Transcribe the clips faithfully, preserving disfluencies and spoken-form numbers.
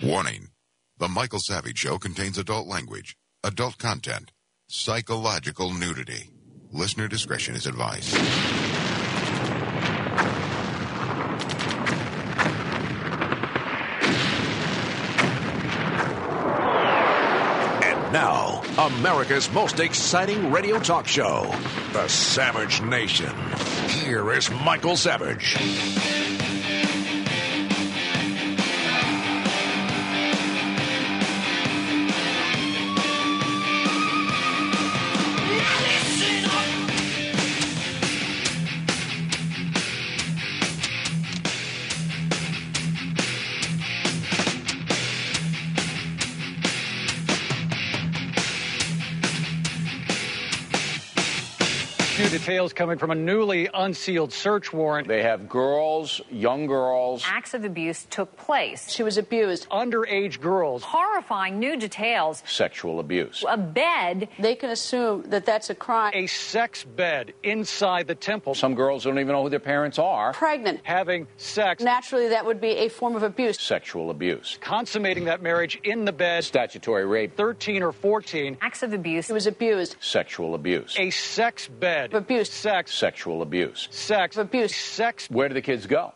Warning. The Michael Savage Show contains adult language, adult content, psychological nudity. Listener discretion is advised. And now, America's most exciting radio talk show, The Savage Nation. Here is Michael Savage. Details coming from a newly unsealed search warrant. They have girls, young girls. Acts of abuse took place. She was abused. Underage girls. Horrifying new details. Sexual abuse. A bed. They can assume that that's a crime. A sex bed inside the temple. Some girls don't even know who their parents are. Pregnant. Having sex. Naturally, that would be a form of abuse. Sexual abuse. Consummating that marriage in the bed. Statutory rape. thirteen or fourteen. Acts of abuse. She was abused. Sexual abuse. A sex bed. Abuse. Sex. Sexual abuse. Sex. Abuse. Sex. Where do the kids go?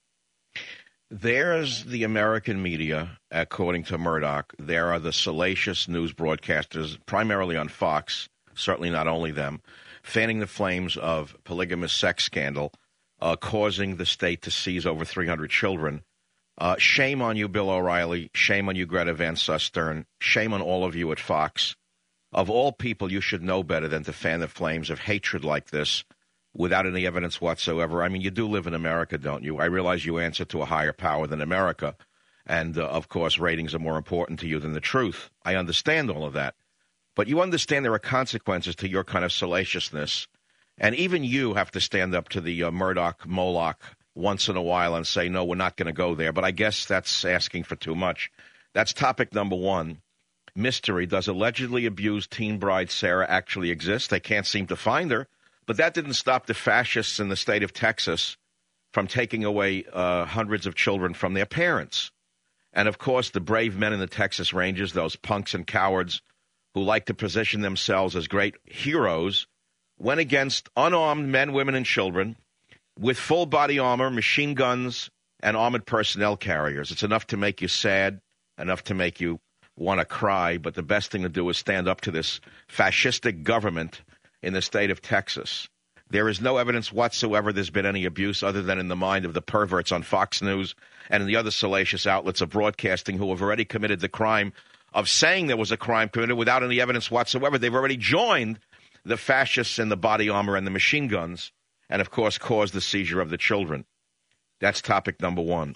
There's the American media, according to Murdoch. There are the salacious news broadcasters, primarily on Fox, certainly not only them, fanning the flames of polygamous sex scandal, uh, causing the state to seize over three hundred children. Uh, shame on you, Bill O'Reilly. Shame on you, Greta Van Susteren. Shame on all of you at Fox. Of all people, you should know better than to fan the flames of hatred like this without any evidence whatsoever. I mean, you do live in America, don't you? I realize you answer to a higher power than America. And, uh, of course, ratings are more important to you than the truth. I understand all of that. But you understand there are consequences to your kind of salaciousness. And even you have to stand up to the uh, Murdoch Moloch once in a while and say, no, we're not going to go there. But I guess that's asking for too much. That's topic number one. Mystery. Does allegedly abused teen bride Sarah actually exist? They can't seem to find her. But that didn't stop the fascists in the state of Texas from taking away uh, hundreds of children from their parents. And, of course, the brave men in the Texas Rangers, those punks and cowards who like to position themselves as great heroes, went against unarmed men, women, and children with full body armor, machine guns, and armored personnel carriers. It's enough to make you sad, enough to make you want to cry, but the best thing to do is stand up to this fascistic government in the state of Texas. There is no evidence whatsoever there's been any abuse other than in the mind of the perverts on Fox News and in the other salacious outlets of broadcasting who have already committed the crime of saying there was a crime committed without any evidence whatsoever. They've already joined the fascists in the body armor and the machine guns and, of course, caused the seizure of the children. That's topic number one.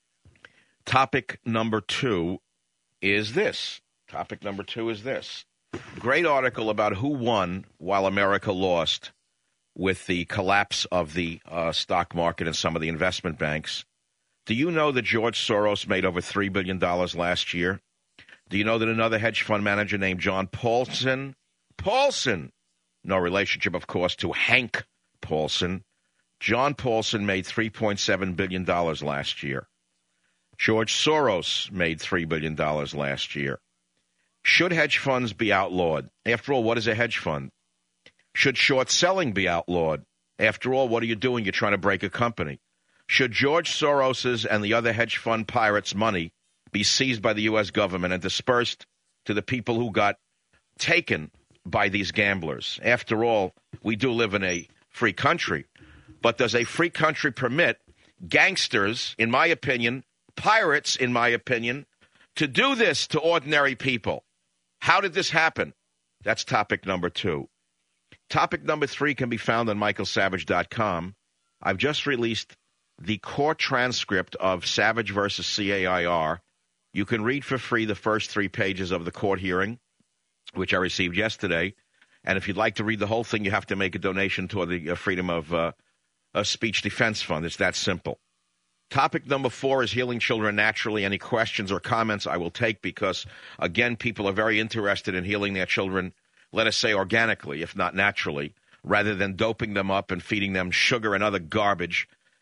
Topic number two is this. Topic number two is this. Great article about who won while America lost with the collapse of the uh, stock market and some of the investment banks. Do you know that George Soros made over three billion dollars last year? Do you know that another hedge fund manager named John Paulson, Paulson, no relationship, of course, to Hank Paulson, John Paulson made three point seven billion dollars last year. George Soros made three billion dollars last year. Should hedge funds be outlawed? After all, what is a hedge fund? Should short selling be outlawed? After all, what are you doing? You're trying to break a company. Should George Soros's and the other hedge fund pirates' money be seized by the U S government and dispersed to the people who got taken by these gamblers? After all, we do live in a free country. But does a free country permit gangsters, in my opinion, pirates, in my opinion, to do this to ordinary people? How did this happen? That's topic number two. Topic number three can be found on michael savage dot com. I've just released the court transcript of Savage versus C A I R. You can read for free the first three pages of the court hearing, which I received yesterday. And if you'd like to read the whole thing, you have to make a donation to the uh, Freedom of uh, uh, Speech Defense Fund. It's that simple. Topic number four is healing children naturally. Any questions or comments I will take because, again, people are very interested in healing their children, let us say organically, if not naturally, rather than doping them up and feeding them sugar and other garbage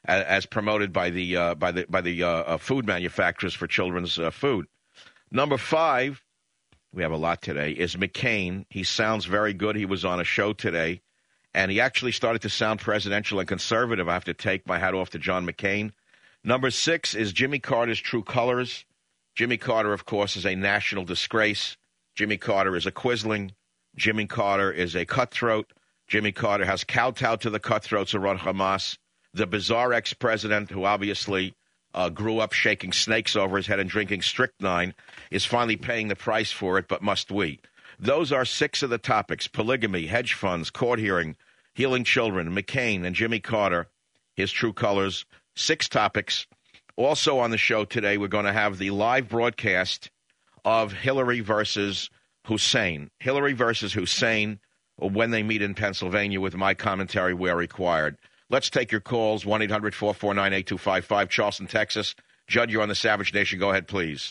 as, as promoted by the uh, by the by the uh, uh, food manufacturers for children's uh, food. Number five, we have a lot today, is McCain. He sounds very good. He was on a show today, and he actually started to sound presidential and conservative. I have to take my hat off to John McCain. Number six is Jimmy Carter's true colors. Jimmy Carter, of course, is a national disgrace. Jimmy Carter is a Quisling. Jimmy Carter is a cutthroat. Jimmy Carter has kowtowed to the cutthroats who run Hamas. The bizarre ex-president, who obviously uh, grew up shaking snakes over his head and drinking strychnine, is finally paying the price for it, but must we? Those are six of the topics: polygamy, hedge funds, court hearing, healing children, McCain, and Jimmy Carter, his true colors. Six topics. Also on the show today, we're going to have the live broadcast of Hillary versus Hussein. Hillary versus Hussein, when they meet in Pennsylvania, with my commentary where required. Let's take your calls, one eight hundred four four nine eight two five five, Charleston, Texas. Judd, you're on the Savage Nation. Go ahead, please.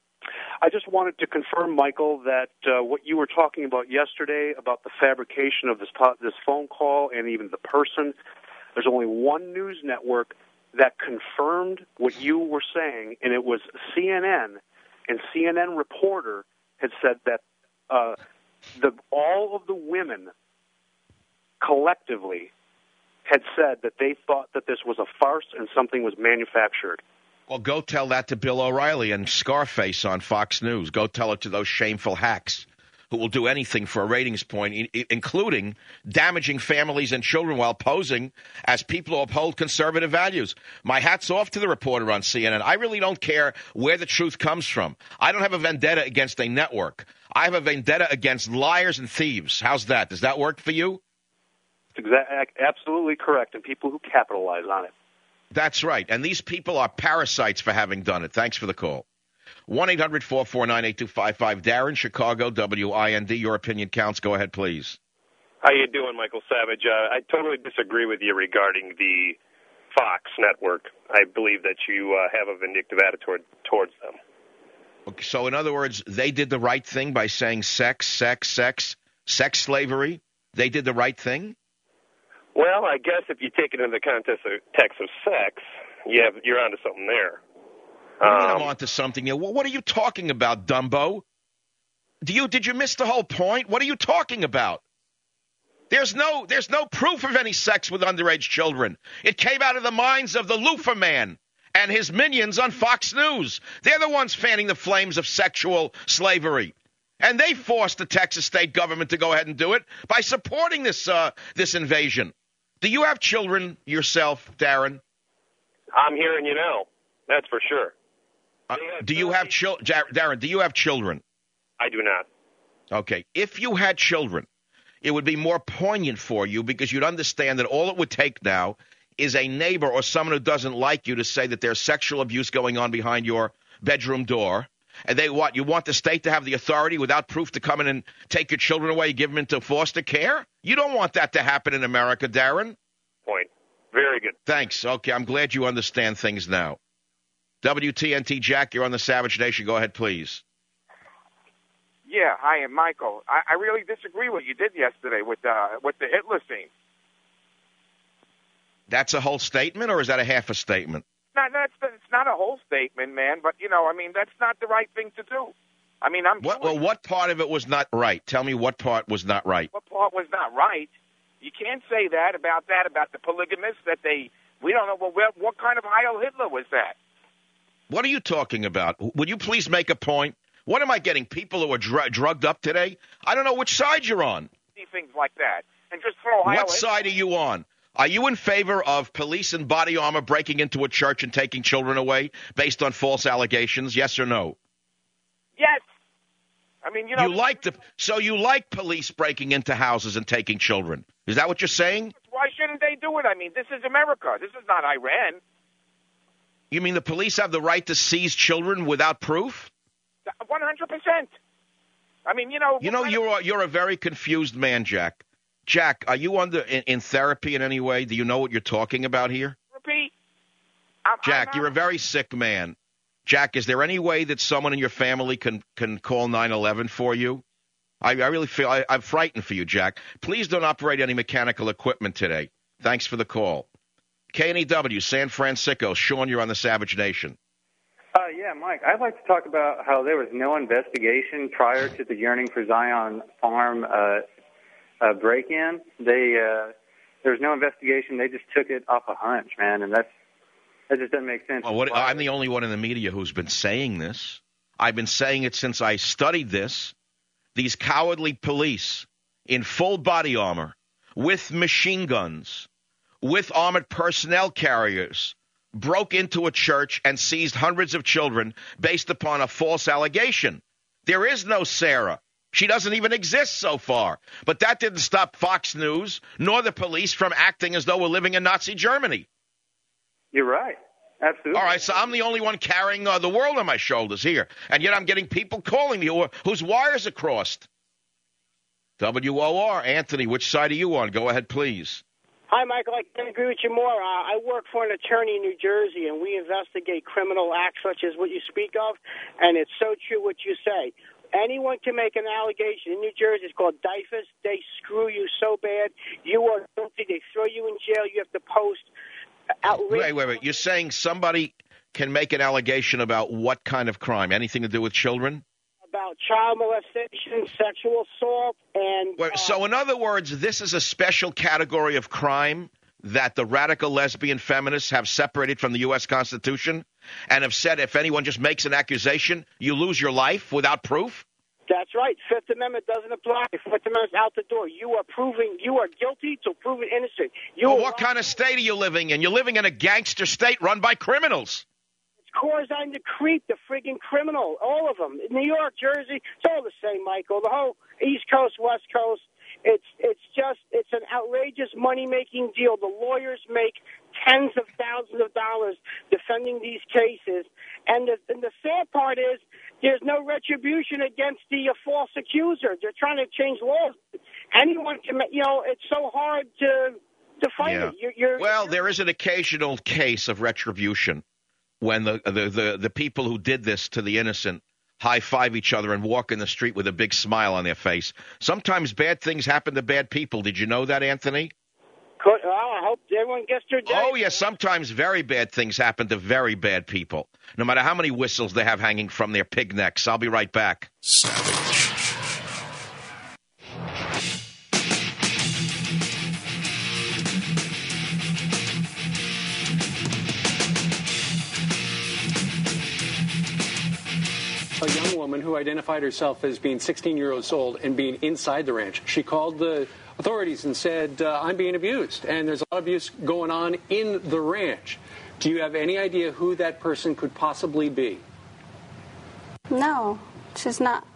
I just wanted to confirm, Michael, that uh, what you were talking about yesterday about the fabrication of this, po- this phone call and even the person, there's only one news network that confirmed what you were saying, and it was C N N. And C N N reporter had said that uh, the all of the women collectively had said that they thought that this was a farce and something was manufactured. Well, go tell that to Bill O'Reilly and Scarface on Fox News. Go tell it to those shameful hacks who will do anything for a ratings point, including damaging families and children while posing as people who uphold conservative values. My hat's off to the reporter on C N N. I really don't care where the truth comes from. I don't have a vendetta against a network. I have a vendetta against liars and thieves. How's that? Does that work for you? It's exa- absolutely correct, and people who capitalize on it. That's right, and these people are parasites for having done it. Thanks for the call. one eight hundred four four nine eight two five five. Darren, Chicago, W I N D. Your opinion counts. Go ahead, please. How you doing, Michael Savage? Uh, I totally disagree with you regarding the Fox network. I believe that you uh, have a vindictive attitude towards them. Okay, so in other words, they did the right thing by saying sex, sex, sex, sex slavery. They did the right thing? Well, I guess if you take it in the context of, text of sex, you have, you're onto something there. What do you mean Um, I'm onto something here? What are you talking about, Dumbo? Do you did you miss the whole point? What are you talking about? There's no there's no proof of any sex with underage children. It came out of the minds of the loofah man and his minions on Fox News. They're the ones fanning the flames of sexual slavery. And they forced the Texas state government to go ahead and do it by supporting this uh, this invasion. Do you have children yourself, Darren? I'm hearing you now. That's for sure. Uh, do you have children, Darren? Do you have children? I do not. Okay. If you had children, it would be more poignant for you because you'd understand that all it would take now is a neighbor or someone who doesn't like you to say that there's sexual abuse going on behind your bedroom door. And they what? You want the state to have the authority without proof to come in and take your children away, give them into foster care? You don't want that to happen in America, Darren. Point. Very good. Thanks. Okay, I'm glad you understand things now. W T N T Jack, you're on the Savage Nation. Go ahead, please. Yeah, hi, I'm Michael. I, I really disagree with what you did yesterday with uh, with the Hitler scene. That's a whole statement, or is that a half a statement? No, that's it's not a whole statement, man. But you know, I mean, that's not the right thing to do. I mean, I'm. What, well, what part of it was not right? Tell me what part was not right. What part was not right? You can't say that about that about the polygamists that they. We don't know. Well, what, what kind of Heil Hitler was that? What are you talking about? Would you please make a point? What am I getting? People who are dr- drugged up today? I don't know which side you're on. See things like that, and just throw Heil What Hitler. side are you on? Are you in favor of police in body armor breaking into a church and taking children away based on false allegations? Yes or no? Yes. I mean, you know. You like the so you like police breaking into houses and taking children? Is that what you're saying? Why shouldn't they do it? I mean, this is America. This is not Iran. You mean the police have the right to seize children without proof? One hundred percent. I mean, you know. You know, you're a, you're a very confused man, Jack. Jack, are you under in, in therapy in any way? Do you know what you're talking about here? Repeat. I'm, Jack, I'm you're a very sick man. Jack, is there any way that someone in your family can, can call nine eleven for you? I, I really feel I, I'm frightened for you, Jack. Please don't operate any mechanical equipment today. Thanks for the call. K N E W, San Francisco. Sean, you're on the Savage Nation. Uh, yeah, Mike, I'd like to talk about how there was no investigation prior to the Yearning for Zion farm uh, uh, break-in. They uh, there was no investigation. They just took it off a hunch, man, and that's that just doesn't make sense. Well, what, I'm the only one in the media who's been saying this. I've been saying it since I studied this. These cowardly police in full body armor, with machine guns, with armored personnel carriers, broke into a church and seized hundreds of children based upon a false allegation. There is no Sarah. She doesn't even exist so far. But that didn't stop Fox News nor the police from acting as though we're living in Nazi Germany. You're right. Absolutely. All right, so I'm the only one carrying uh, the world on my shoulders here. And yet I'm getting people calling me who, whose wires are crossed. W O R, Anthony, which side are you on? Go ahead, please. Hi, Michael. I can't agree with you more. Uh, I work for an attorney in New Jersey, and we investigate criminal acts such as what you speak of, and it's so true what you say. Anyone can make an allegation. In New Jersey, it's called D I F A S. They screw you so bad. You are guilty. They throw you in jail. You have to post outrageous. Wait, wait, wait. You're saying somebody can make an allegation about what kind of crime? Anything to do with children? About child molestation, sexual assault, and... Wait, uh, so in other words, this is a special category of crime that the radical lesbian feminists have separated from the U S Constitution and have said if anyone just makes an accusation, you lose your life without proof? That's right. Fifth Amendment doesn't apply. Fifth Amendment's out the door. You are proving you are guilty to proven innocent. You well, what kind of state are you living in? You're living in a gangster state run by criminals. Corzine the creep, the friggin' criminal, all of them. New York, Jersey, it's all the same, Michael. The whole East Coast, West Coast, it's it's just, it's an outrageous money-making deal. The lawyers make tens of thousands of dollars defending these cases. And the, and the sad part is there's no retribution against the uh, false accuser. They're trying to change laws. Anyone can, you know, it's so hard to, to fight yeah. it. You're, you're, well, you're, there is an occasional case of retribution. When the, the, the, the people who did this to the innocent high-five each other and walk in the street with a big smile on their face. Sometimes bad things happen to bad people. Did you know that, Anthony? Well, I hope everyone gets their day. Oh, yes, sometimes very bad things happen to very bad people, no matter how many whistles they have hanging from their pig necks. I'll be right back. Savage. A young woman who identified herself as being sixteen years old and being inside the ranch. She called the authorities and said, uh, I'm being abused, and there's a lot of abuse going on in the ranch. Do you have any idea who that person could possibly be? No, she's not.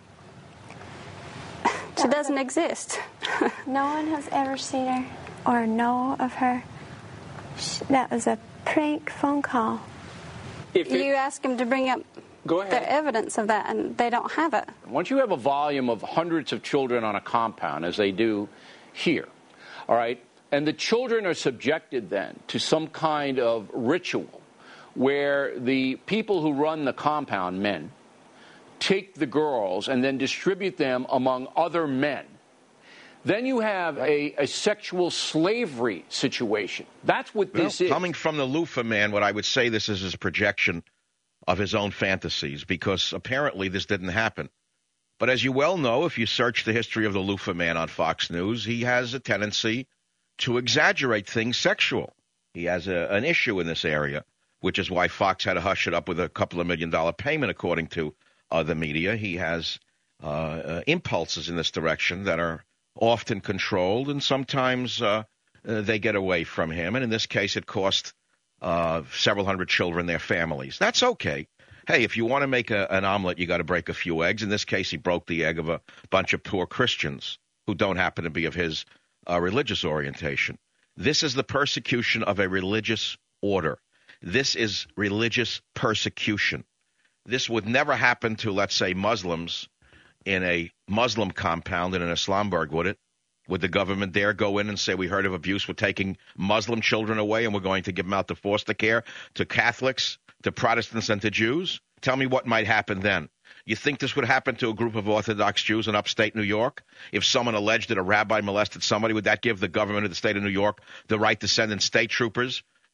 She doesn't exist. No one has ever seen her or know of her. That was a prank phone call. If it, you ask them to bring up Go ahead. the evidence of that, and they don't have it. Once you have a volume of hundreds of children on a compound, as they do here, all right, and the children are subjected then to some kind of ritual where the people who run the compound, men, take the girls and then distribute them among other men. Then you have a, a sexual slavery situation. That's what this well, is. Coming from the loofah man, what I would say this is his projection of his own fantasies, because apparently this didn't happen. But as you well know, if you search the history of the loofah man on Fox News, he has a tendency to exaggerate things sexual. He has a, an issue in this area, which is why Fox had to hush it up with a couple of million dollar payment, according to uh, the media. He has uh, uh, impulses in this direction that are often controlled, and sometimes uh, uh, they get away from him. And in this case, it cost uh, several hundred children their families. That's okay. Hey, if you want to make a, an omelet, you got to break a few eggs. In this case, he broke the egg of a bunch of poor Christians who don't happen to be of his uh, religious orientation. This is the persecution of a religious order. This is religious persecution. This would never happen to, let's say, Muslims in a Muslim compound in an Islamburg, would it? Would the government there go in and say, we heard of abuse, we're taking Muslim children away and we're going to give them out to foster care, to Catholics, to Protestants, and to Jews? Tell me what might happen then. You think this would happen to a group of Orthodox Jews in upstate New York? If someone alleged that a rabbi molested somebody, would that give the government of the state of New York the right to send in state troopers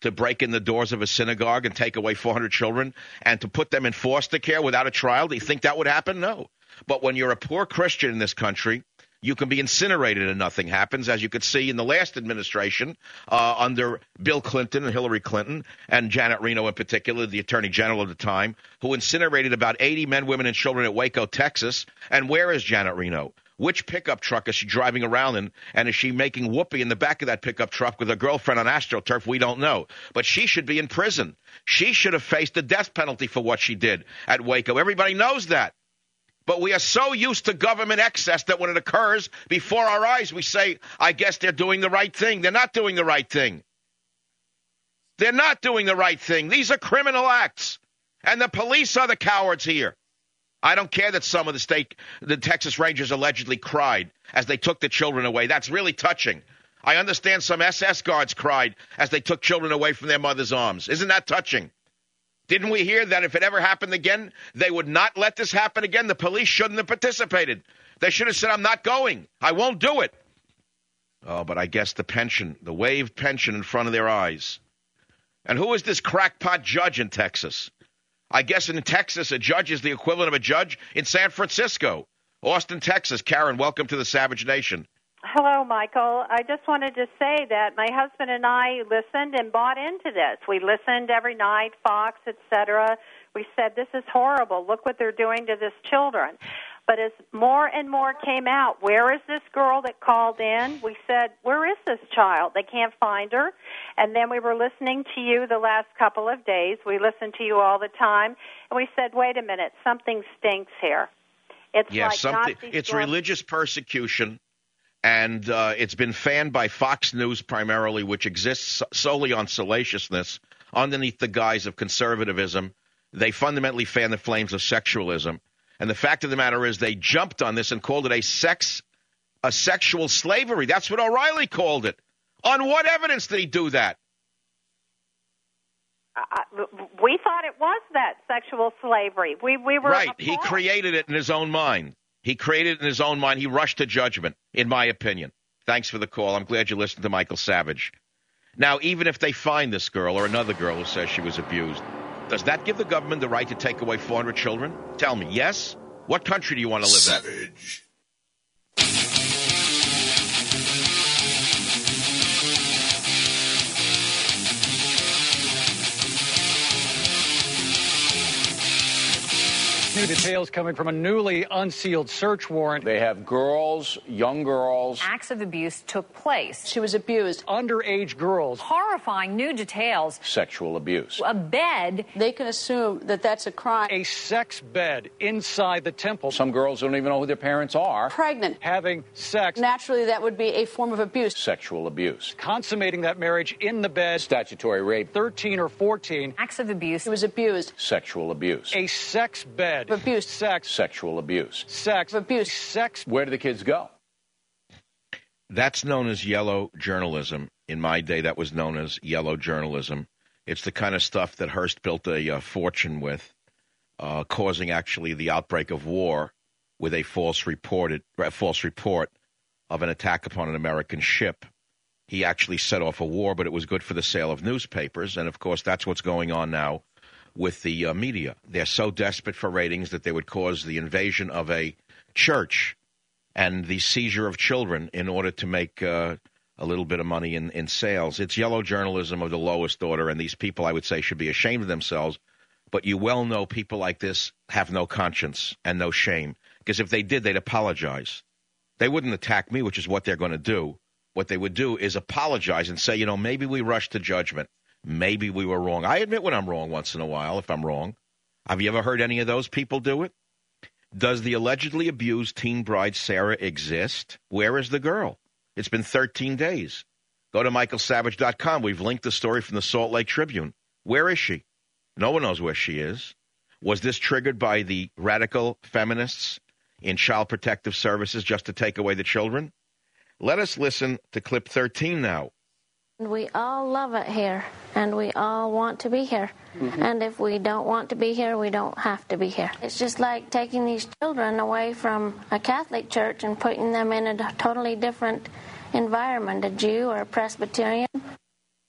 to break in the doors of a synagogue and take away four hundred children and to put them in foster care without a trial? Do you think that would happen? No. But when you're a poor Christian in this country, you can be incinerated and nothing happens, as you could see in the last administration uh, under Bill Clinton and Hillary Clinton and Janet Reno in particular, the attorney general at the time, who incinerated about eighty men, women, and children at Waco, Texas. And where is Janet Reno? Which pickup truck is she driving around in? And is she making whoopee in the back of that pickup truck with her girlfriend on AstroTurf? We don't know. But she should be in prison. She should have faced the death penalty for what she did at Waco. Everybody knows that. But we are so used to government excess that when it occurs before our eyes, we say, I guess they're doing the right thing. They're not doing the right thing. They're not doing the right thing. These are criminal acts. And the police are the cowards here. I don't care that some of the state, the Texas Rangers allegedly cried as they took the children away. That's really touching. I understand some S S guards cried as they took children away from their mother's arms. Isn't that touching? Didn't we hear that if it ever happened again, they would not let this happen again? The police shouldn't have participated. They should have said, I'm not going. I won't do it. Oh, but I guess the pension, the waived pension in front of their eyes. And who is this crackpot judge in Texas? I guess in Texas, a judge is the equivalent of a judge in San Francisco. Austin, Texas. Karen, welcome to the Savage Nation. Hello, Michael. I just wanted to say that my husband and I listened and bought into this. We listened every night, Fox, et cetera. We said, this is horrible. Look what they're doing to these children. But as more and more came out, where is this girl that called in? We said, where is this child? They can't find her. And then we were listening to you the last couple of days. We listen to you all the time. And we said, wait a minute, something stinks here. It's yeah, like something. Nazi It's storm- religious persecution, and uh, it's been fanned by Fox News primarily, which exists solely on salaciousness underneath the guise of conservatism. They fundamentally fan the flames of sexualism. And the fact of the matter is they jumped on this and called it a sex, a sexual slavery. That's what O'Reilly called it. On what evidence did he do that? Uh, we thought it was that sexual slavery. We we were right. appalled. He created it in his own mind. He created it in his own mind. He rushed to judgment, in my opinion. Thanks for the call. I'm glad you listened to Michael Savage. Now, even if they find this girl or another girl who says she was abused, does that give the government the right to take away four hundred children? Tell me, yes? What country do you want to live Savage. in? New details coming from a newly unsealed search warrant. They have girls, young girls. Acts of abuse took place. She was abused. Underage girls. Horrifying new details. Sexual abuse. A bed. They can assume that that's a crime. A sex bed inside the temple. Some girls don't even know who their parents are. Pregnant. Having sex. Naturally, that would be a form of abuse. Sexual abuse. Consummating that marriage in the bed. Statutory rape. thirteen or fourteen. Acts of abuse. He was abused. Sexual abuse. A sex bed. Abuse. Sex. Sexual abuse. Sex. Abuse. Sex. Where do the kids go? That's known as yellow journalism. In my day, that was known as yellow journalism. It's the kind of stuff that Hearst built a uh, fortune with, uh, causing actually the outbreak of war with a false reported, uh, false report of an attack upon an American ship. He actually set off a war, but it was good for the sale of newspapers. And, of course, that's what's going on now with the uh, media. They're so desperate for ratings that they would cause the invasion of a church and the seizure of children in order to make uh, a little bit of money in, in sales. It's yellow journalism of the lowest order, and these people, I would say, should be ashamed of themselves. But you well know people like this have no conscience and no shame, because if they did, they'd apologize. They wouldn't attack me, which is what they're going to do. What they would do is apologize and say, you know, maybe we rushed to judgment. Maybe we were wrong. I admit when I'm wrong once in a while, if I'm wrong. Have you ever heard any of those people do it? Does the allegedly abused teen bride Sarah exist? Where is the girl? It's been thirteen days. Go to michael savage dot com. We've linked the story from the Salt Lake Tribune. Where is she? No one knows where she is. Was this triggered by the radical feminists in Child Protective Services just to take away the children? Let us listen to clip thirteen now. We all love it here, and we all want to be here. Mm-hmm. And if we don't want to be here, we don't have to be here. It's just like taking these children away from a Catholic church and putting them in a totally different environment, a Jew or a Presbyterian.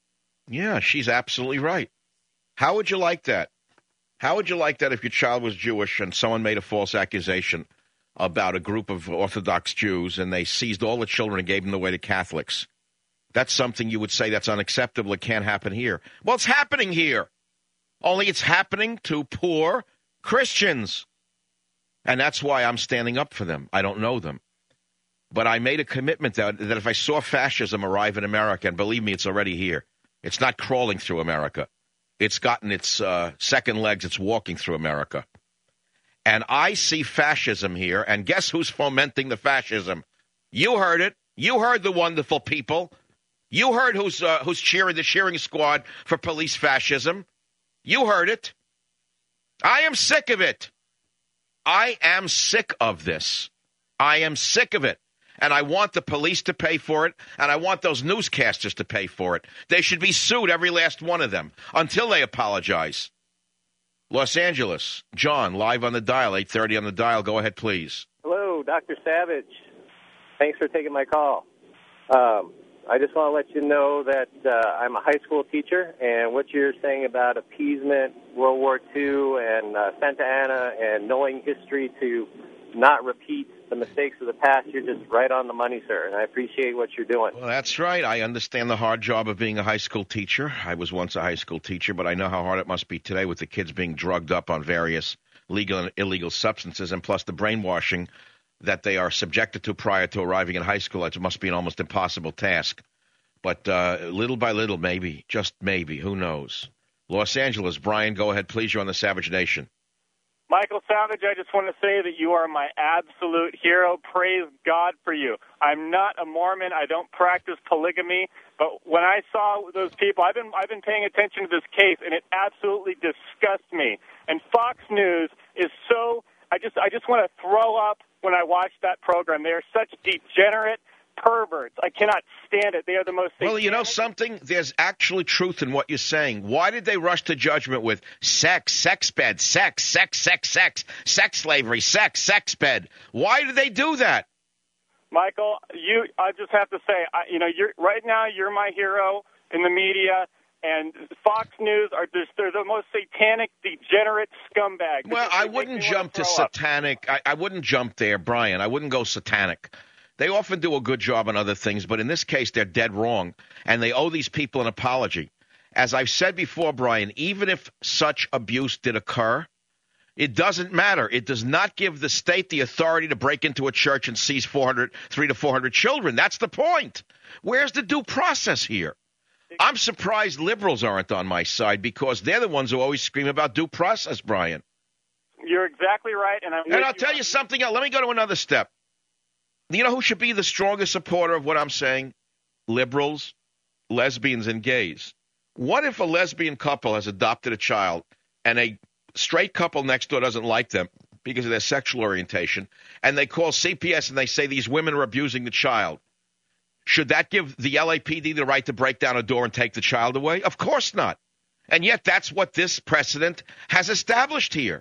Yeah, she's absolutely right. How would you like that? How would you like that if your child was Jewish and someone made a false accusation about a group of Orthodox Jews and they seized all the children and gave them away to Catholics? That's something you would say that's unacceptable. It can't happen here. Well, it's happening here. Only it's happening to poor Christians. And that's why I'm standing up for them. I don't know them. But I made a commitment that, that if I saw fascism arrive in America, and believe me, it's already here. It's not crawling through America. It's gotten its uh, second legs. It's walking through America. And I see fascism here. And guess who's fomenting the fascism? You heard it. You heard the wonderful people. You heard who's uh, who's cheering the cheering squad for police fascism. You heard it. I am sick of it. I am sick of this. I am sick of it. And I want the police to pay for it, and I want those newscasters to pay for it. They should be sued, every last one of them, until they apologize. Los Angeles, John, live on the dial, eight thirty on the dial. Go ahead, please. Hello, Doctor Savage. Thanks for taking my call. Um, I just want to let you know that uh, I'm a high school teacher, and what you're saying about appeasement, World War Two, and uh, Santa Ana, and knowing history to not repeat the mistakes of the past, you're just right on the money, sir, and I appreciate what you're doing. Well, that's right. I understand the hard job of being a high school teacher. I was once a high school teacher, but I know how hard it must be today with the kids being drugged up on various legal and illegal substances, and plus the brainwashing that they are subjected to prior to arriving in high school. It must be an almost impossible task. But uh, little by little, maybe, just maybe, who knows. Los Angeles, Brian, go ahead, please. You're on the Savage Nation. Michael Savage, I just want to say that you are my absolute hero. Praise God for you. I'm not a Mormon. I don't practice polygamy. But when I saw those people, I've been I've been paying attention to this case, and it absolutely disgusts me. And Fox News is so I just I just want to throw up when I watch that program. They are such degenerate perverts. I cannot stand it. They are the most satanic. Well, you know something? There's actually truth in what you're saying. Why did they rush to judgment with sex, sex bed, sex, sex, sex, sex, sex slavery, sex, sex bed? Why did they do that? Michael, you, I just have to say, I, you know, you're right now you're my hero in the media, and Fox News are just, they're the most satanic, degenerate scumbag. Well, I wouldn't jump to satanic. I, I wouldn't jump there, Brian. I wouldn't go satanic. They often do a good job on other things, but in this case, they're dead wrong, and they owe these people an apology. As I've said before, Brian, even if such abuse did occur, it doesn't matter. It does not give the state the authority to break into a church and seize four hundred, three to four hundred children. That's the point. Where's the due process here? I'm surprised liberals aren't on my side because they're the ones who always scream about due process, Brian. You're exactly right, and I'm. And I'll tell you something else. Let me go to another step. You know who should be the strongest supporter of what I'm saying? Liberals, lesbians, and gays. What if a lesbian couple has adopted a child and a straight couple next door doesn't like them because of their sexual orientation, and they call C P S and they say these women are abusing the child? Should that give the L A P D the right to break down a door and take the child away? Of course not. And yet that's what this precedent has established here.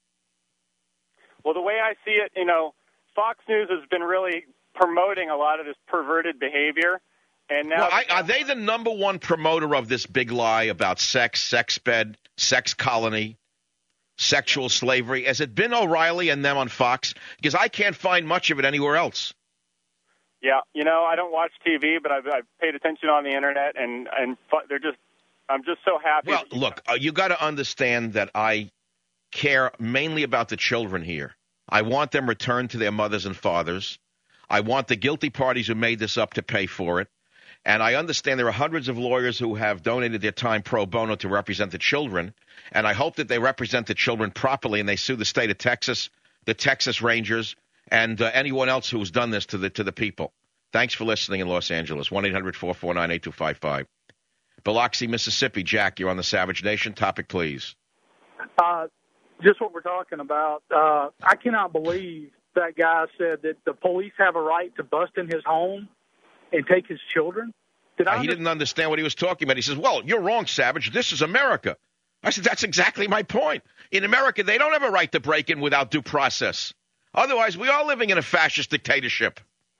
Well, the way I see it, you know, Fox News has been really promoting a lot of this perverted behavior. And now, well, I, are they the number one promoter of this big lie about sex, sex bed, sex colony, sexual slavery? Has it been O'Reilly and them on Fox? Because I can't find much of it anywhere else. Yeah, you know, I don't watch T V, but I've, I've paid attention on the internet, and, and they're just, I'm just so happy. Well, look, uh, you got to understand that I care mainly about the children here. I want them returned to their mothers and fathers. I want the guilty parties who made this up to pay for it. And I understand there are hundreds of lawyers who have donated their time pro bono to represent the children. And I hope that they represent the children properly and they sue the state of Texas, the Texas Rangers, and uh, anyone else who's done this to the to the people. Thanks for listening in Los Angeles. one eight hundred four four nine eight two five five. Biloxi, Mississippi. Jack, you're on the Savage Nation. Topic, please. Uh, just what we're talking about. Uh, I cannot believe that guy said that the police have a right to bust in his home and take his children. Did I uh, he understand? didn't understand what he was talking about. He says, well, you're wrong, Savage. This is America. I said, that's exactly my point. In America, they don't have a right to break in without due process. Otherwise, we are living in a fascist dictatorship.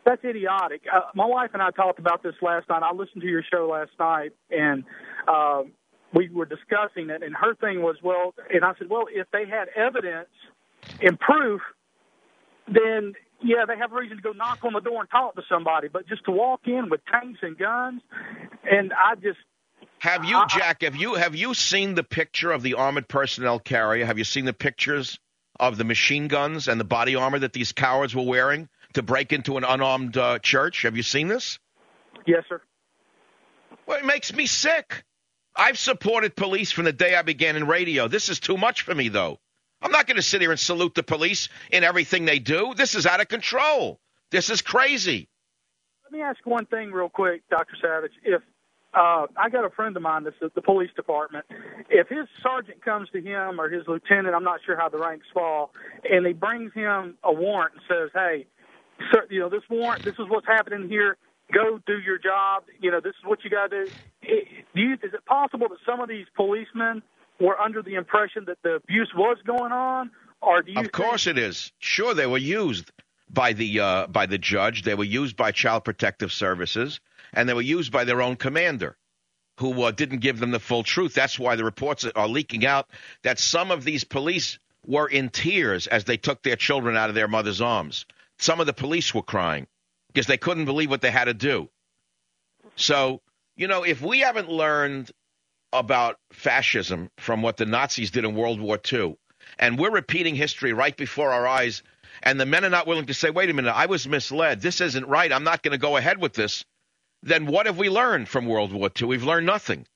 That's idiotic. Uh, my wife and I talked about this last night. I listened to your show last night, and uh, we were discussing it, and her thing was, well, and I said, well, if they had evidence and proof, then, yeah, they have a reason to go knock on the door and talk to somebody. But just to walk in with tanks and guns, and I just... Have you, I, Jack, have you have you seen the picture of the armored personnel carrier? Have you seen the pictures of the machine guns and the body armor that these cowards were wearing to break into an unarmed uh, church? Have you seen this? Yes, sir. Well, it makes me sick. I've supported police from the day I began in radio. This is too much for me, though. I'm not going to sit here and salute the police in everything they do. This is out of control. This is crazy. Let me ask one thing real quick, Doctor Savage. If uh, I got a friend of mine that's at the police department, if his sergeant comes to him or his lieutenant, I'm not sure how the ranks fall, and he brings him a warrant and says, hey, sir, you know, this warrant, this is what's happening here. Go do your job. You know, this is what you got to do. It, do you, is it possible that some of these policemen were under the impression that the abuse was going on, or do you? Of course it is. Sure, they were used by the uh, by the judge. They were used by Child Protective Services, and they were used by their own commander, who uh, didn't give them the full truth. That's why the reports are leaking out that some of these police were in tears as they took their children out of their mother's arms. Some of the police were crying because they couldn't believe what they had to do. So, you know, if we haven't learned about fascism from what the Nazis did in World War Two, and we're repeating history right before our eyes, and the men are not willing to say, wait a minute, I was misled. This isn't right. I'm not going to go ahead with this. Then what have we learned from World War Two? We've learned nothing.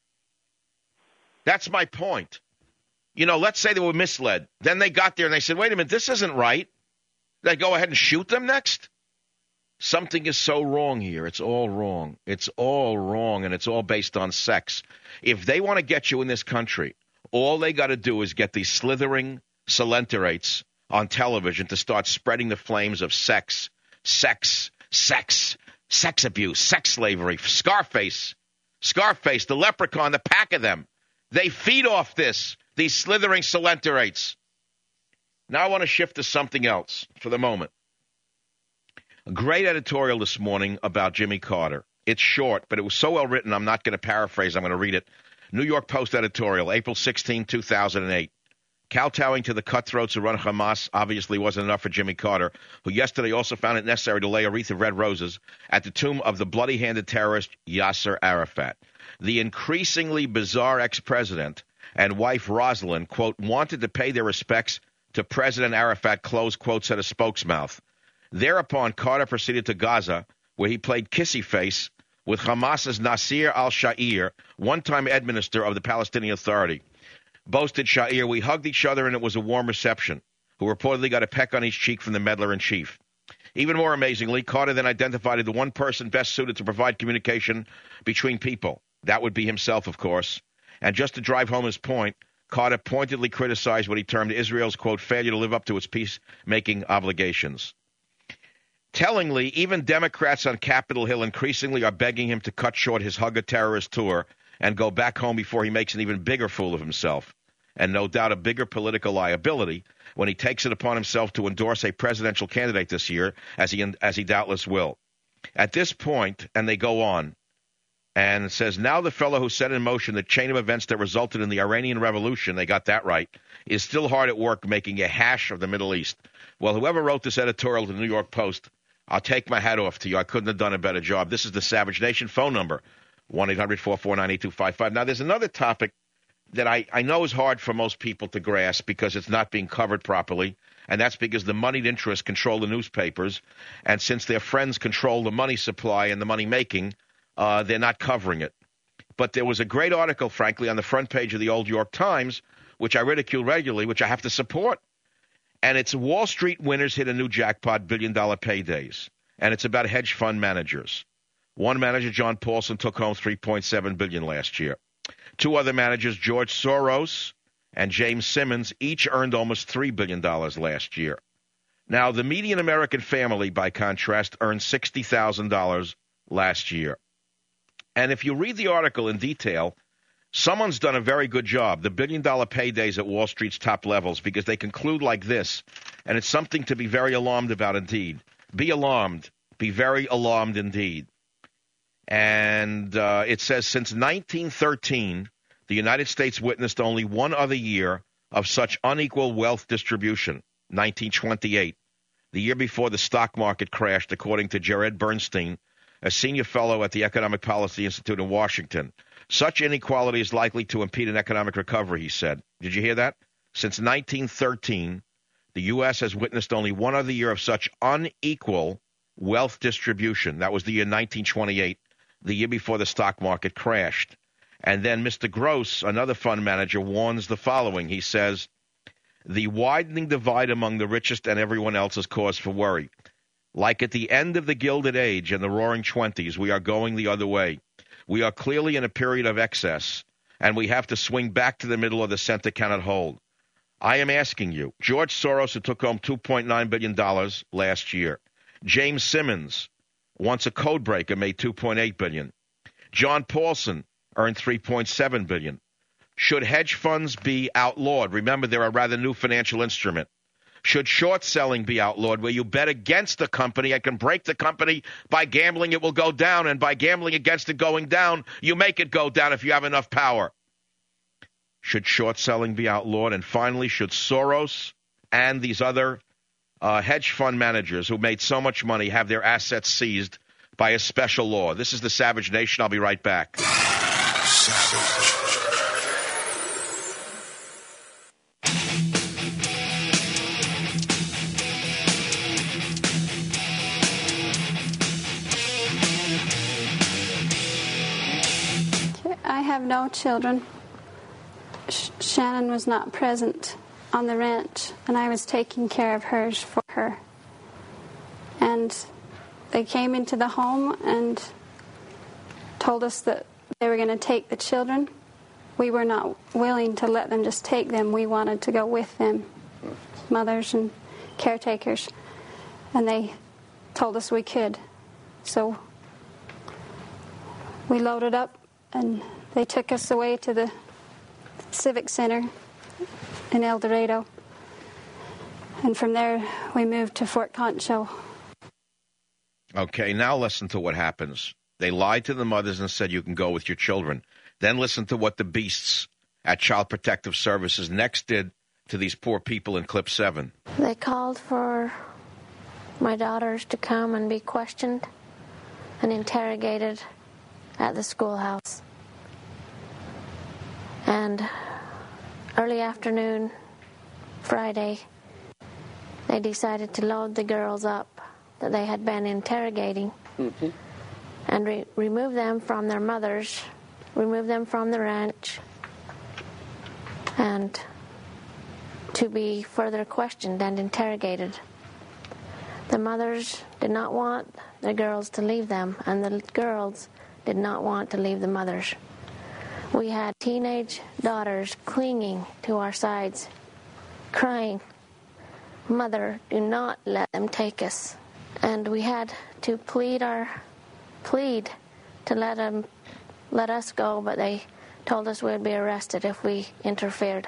That's my point. You know, let's say they were misled. Then they got there and they said, wait a minute, this isn't right. They go ahead and shoot them next? Something is so wrong here. It's all wrong. It's all wrong, and it's all based on sex. If they want to get you in this country, all they got to do is get these slithering Salenterates on television to start spreading the flames of sex, sex, sex, sex abuse, sex slavery. Scarface, Scarface, the leprechaun, the pack of them. They feed off this, these slithering Salenterates. Now I want to shift to something else for the moment. A great editorial this morning about Jimmy Carter. It's short, but it was so well written, I'm not going to paraphrase. I'm going to read it. New York Post editorial, April sixteenth, two thousand eight. Kowtowing to the cutthroats who run Hamas obviously wasn't enough for Jimmy Carter, who yesterday also found it necessary to lay a wreath of red roses at the tomb of the bloody-handed terrorist Yasser Arafat. The increasingly bizarre ex-president and wife Rosalind, quote, wanted to pay their respects to President Arafat, close quote, said a spokesmouth. Thereupon, Carter proceeded to Gaza, where he played kissy face with Hamas's Nasser al-Sha'ir, one-time administrator of the Palestinian Authority. Boasted Sha'ir, we hugged each other and it was a warm reception, who reportedly got a peck on each cheek from the meddler-in-chief. Even more amazingly, Carter then identified the one person best suited to provide communication between people. That would be himself, of course. And just to drive home his point, Carter pointedly criticized what he termed Israel's, quote, failure to live up to its peacemaking obligations. Tellingly, even Democrats on Capitol Hill increasingly are begging him to cut short his hug a terrorist tour and go back home before he makes an even bigger fool of himself, and no doubt a bigger political liability when he takes it upon himself to endorse a presidential candidate this year, as he as he doubtless will. At this point, and they go on, and it says, now the fellow who set in motion the chain of events that resulted in the Iranian Revolution, they got that right, is still hard at work making a hash of the Middle East. Well, whoever wrote this editorial to the New York Post, I'll take my hat off to you. I couldn't have done a better job. This is the Savage Nation phone number, one eight hundred four four nine eight two five five. Now, there's another topic that I, I know is hard for most people to grasp because it's not being covered properly, and that's because the moneyed interests control the newspapers, and since their friends control the money supply and the money making, uh, they're not covering it. But there was a great article, frankly, on the front page of the Old York Times, which I ridicule regularly, which I have to support. And it's Wall Street winners hit a new jackpot, billion-dollar paydays. And it's about hedge fund managers. One manager, John Paulson, took home three point seven billion dollars last year. Two other managers, George Soros and James Simmons, each earned almost three billion dollars last year. Now, the median American family, by contrast, earned sixty thousand dollars last year. And if you read the article in detail, someone's done a very good job, the billion-dollar paydays at Wall Street's top levels, because they conclude like this, and it's something to be very alarmed about indeed. Be alarmed. Be very alarmed indeed. And uh, it says, since nineteen thirteen, the United States witnessed only one other year of such unequal wealth distribution, nineteen twenty-eight, the year before the stock market crashed, according to Jared Bernstein, a senior fellow at the Economic Policy Institute in Washington. Such inequality is likely to impede an economic recovery, he said. Did you hear that? Since nineteen thirteen, the U S has witnessed only one other year of such unequal wealth distribution. That was the year nineteen twenty-eight, the year before the stock market crashed. And then Mister Gross, another fund manager, warns the following. He says, the widening divide among the richest and everyone else is cause for worry. Like at the end of the Gilded Age and the Roaring Twenties, we are going the other way. We are clearly in a period of excess, and we have to swing back to the middle of the center cannot hold. I am asking you, George Soros, who took home two point nine billion dollars last year. James Simmons, once a code breaker, made two point eight billion dollars. John Paulson earned three point seven billion dollars. Should hedge funds be outlawed? Remember, they're a rather new financial instrument. Should short selling be outlawed, where you bet against the company and can break the company by gambling it will go down, and by gambling against it going down, you make it go down if you have enough power? Should short selling be outlawed? And finally, should Soros and these other uh, hedge fund managers who made so much money have their assets seized by a special law? This is the Savage Nation. I'll be right back. Savage. I have no children. Sh- Shannon was not present on the ranch, and I was taking care of hers for her. And they came into the home and told us that they were going to take the children. We were not willing to let them just take them. We wanted to go with them, mothers and caretakers. And they told us we could. So we loaded up, and they took us away to the Civic Center in El Dorado. And from there, we moved to Fort Concho. Okay, now listen to what happens. They lied to the mothers and said you can go with your children. Then listen to what the beasts at Child Protective Services next did to these poor people in clip seven. They called for my daughters to come and be questioned and interrogated at the schoolhouse. And early afternoon, Friday, they decided to load the girls up that they had been interrogating mm-hmm. and re- remove them from their mothers, remove them from the ranch, and to be further questioned and interrogated. The mothers did not want the girls to leave them, and the girls did not want to leave the mothers. We had teenage daughters clinging to our sides, crying, "Mother, do not let them take us." And we had to plead our plead to let them let us go, but they told us we'd be arrested if we interfered.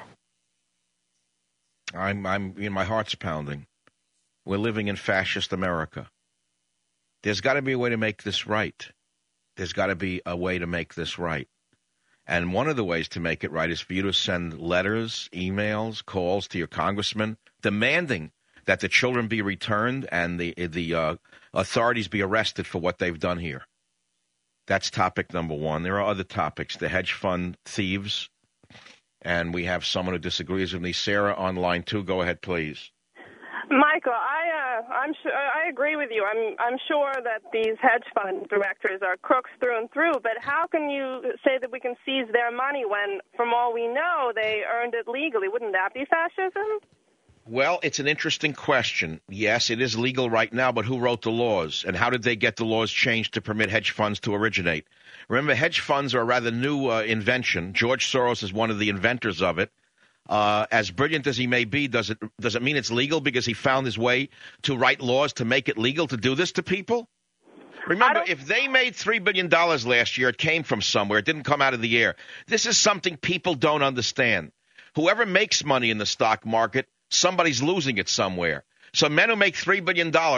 I'm, I'm, you know, my heart's pounding. We're living in fascist America. There's got to be a way to make this right. There's got to be a way to make this right. And one of the ways to make it right is for you to send letters, emails, calls to your congressman demanding that the children be returned and the the uh, authorities be arrested for what they've done here. That's topic number one. There are other topics, the hedge fund thieves, and we have someone who disagrees with me. Sarah on line two. Go ahead, please. Michael, I uh, I'm sure I agree with you. I'm I'm sure that these hedge fund directors are crooks through and through. But how can you say that we can seize their money when, from all we know, they earned it legally? Wouldn't that be fascism? Well, it's an interesting question. Yes, it is legal right now, but who wrote the laws? And how did they get the laws changed to permit hedge funds to originate? Remember, hedge funds are a rather new uh, invention. George Soros is one of the inventors of it. Uh, as brilliant as he may be, does it does it mean it's legal because he found his way to write laws to make it legal to do this to people? Remember, if they made three billion dollars last year, it came from somewhere. It didn't come out of the air. This is something people don't understand. Whoever makes money in the stock market, somebody's losing it somewhere. So men who make three billion dollars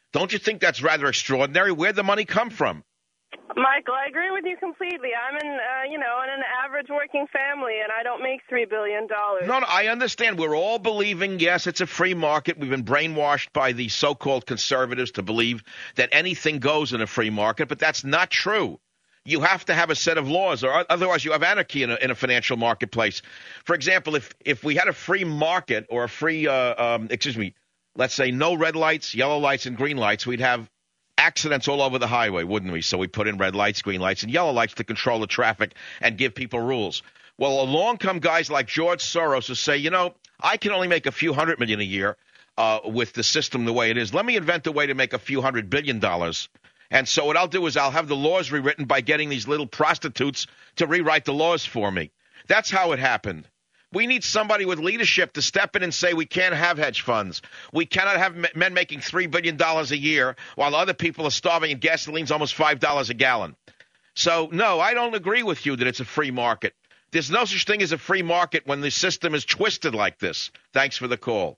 Don't you think that's rather extraordinary? Where'd the money come from? Michael, I agree with you completely. I'm in, uh, you know, in an average working family, and I don't make three billion dollars. No, no, I understand. We're all believing, yes, it's a free market. We've been brainwashed by the so-called conservatives to believe that anything goes in a free market, but that's not true. You have to have a set of laws, or otherwise you have anarchy in a, in a financial marketplace. For example, if, if we had a free market or a free, uh, um, excuse me, let's say no red lights, yellow lights, and green lights, we'd have accidents all over the highway, wouldn't we? So we put in red lights, green lights, and yellow lights to control the traffic and give people rules. Well, along come guys like George Soros who say, you know, I can only make a few hundred million a year uh, with the system the way it is. Let me invent a way to make a few hundred billion dollars. And so what I'll do is I'll have the laws rewritten by getting these little prostitutes to rewrite the laws for me. That's how it happened. We need somebody with leadership to step in and say we can't have hedge funds. We cannot have men making three billion dollars a year while other people are starving and gasoline's almost five dollars a gallon. So, no, I don't agree with you that it's a free market. There's no such thing as a free market when the system is twisted like this. Thanks for the call.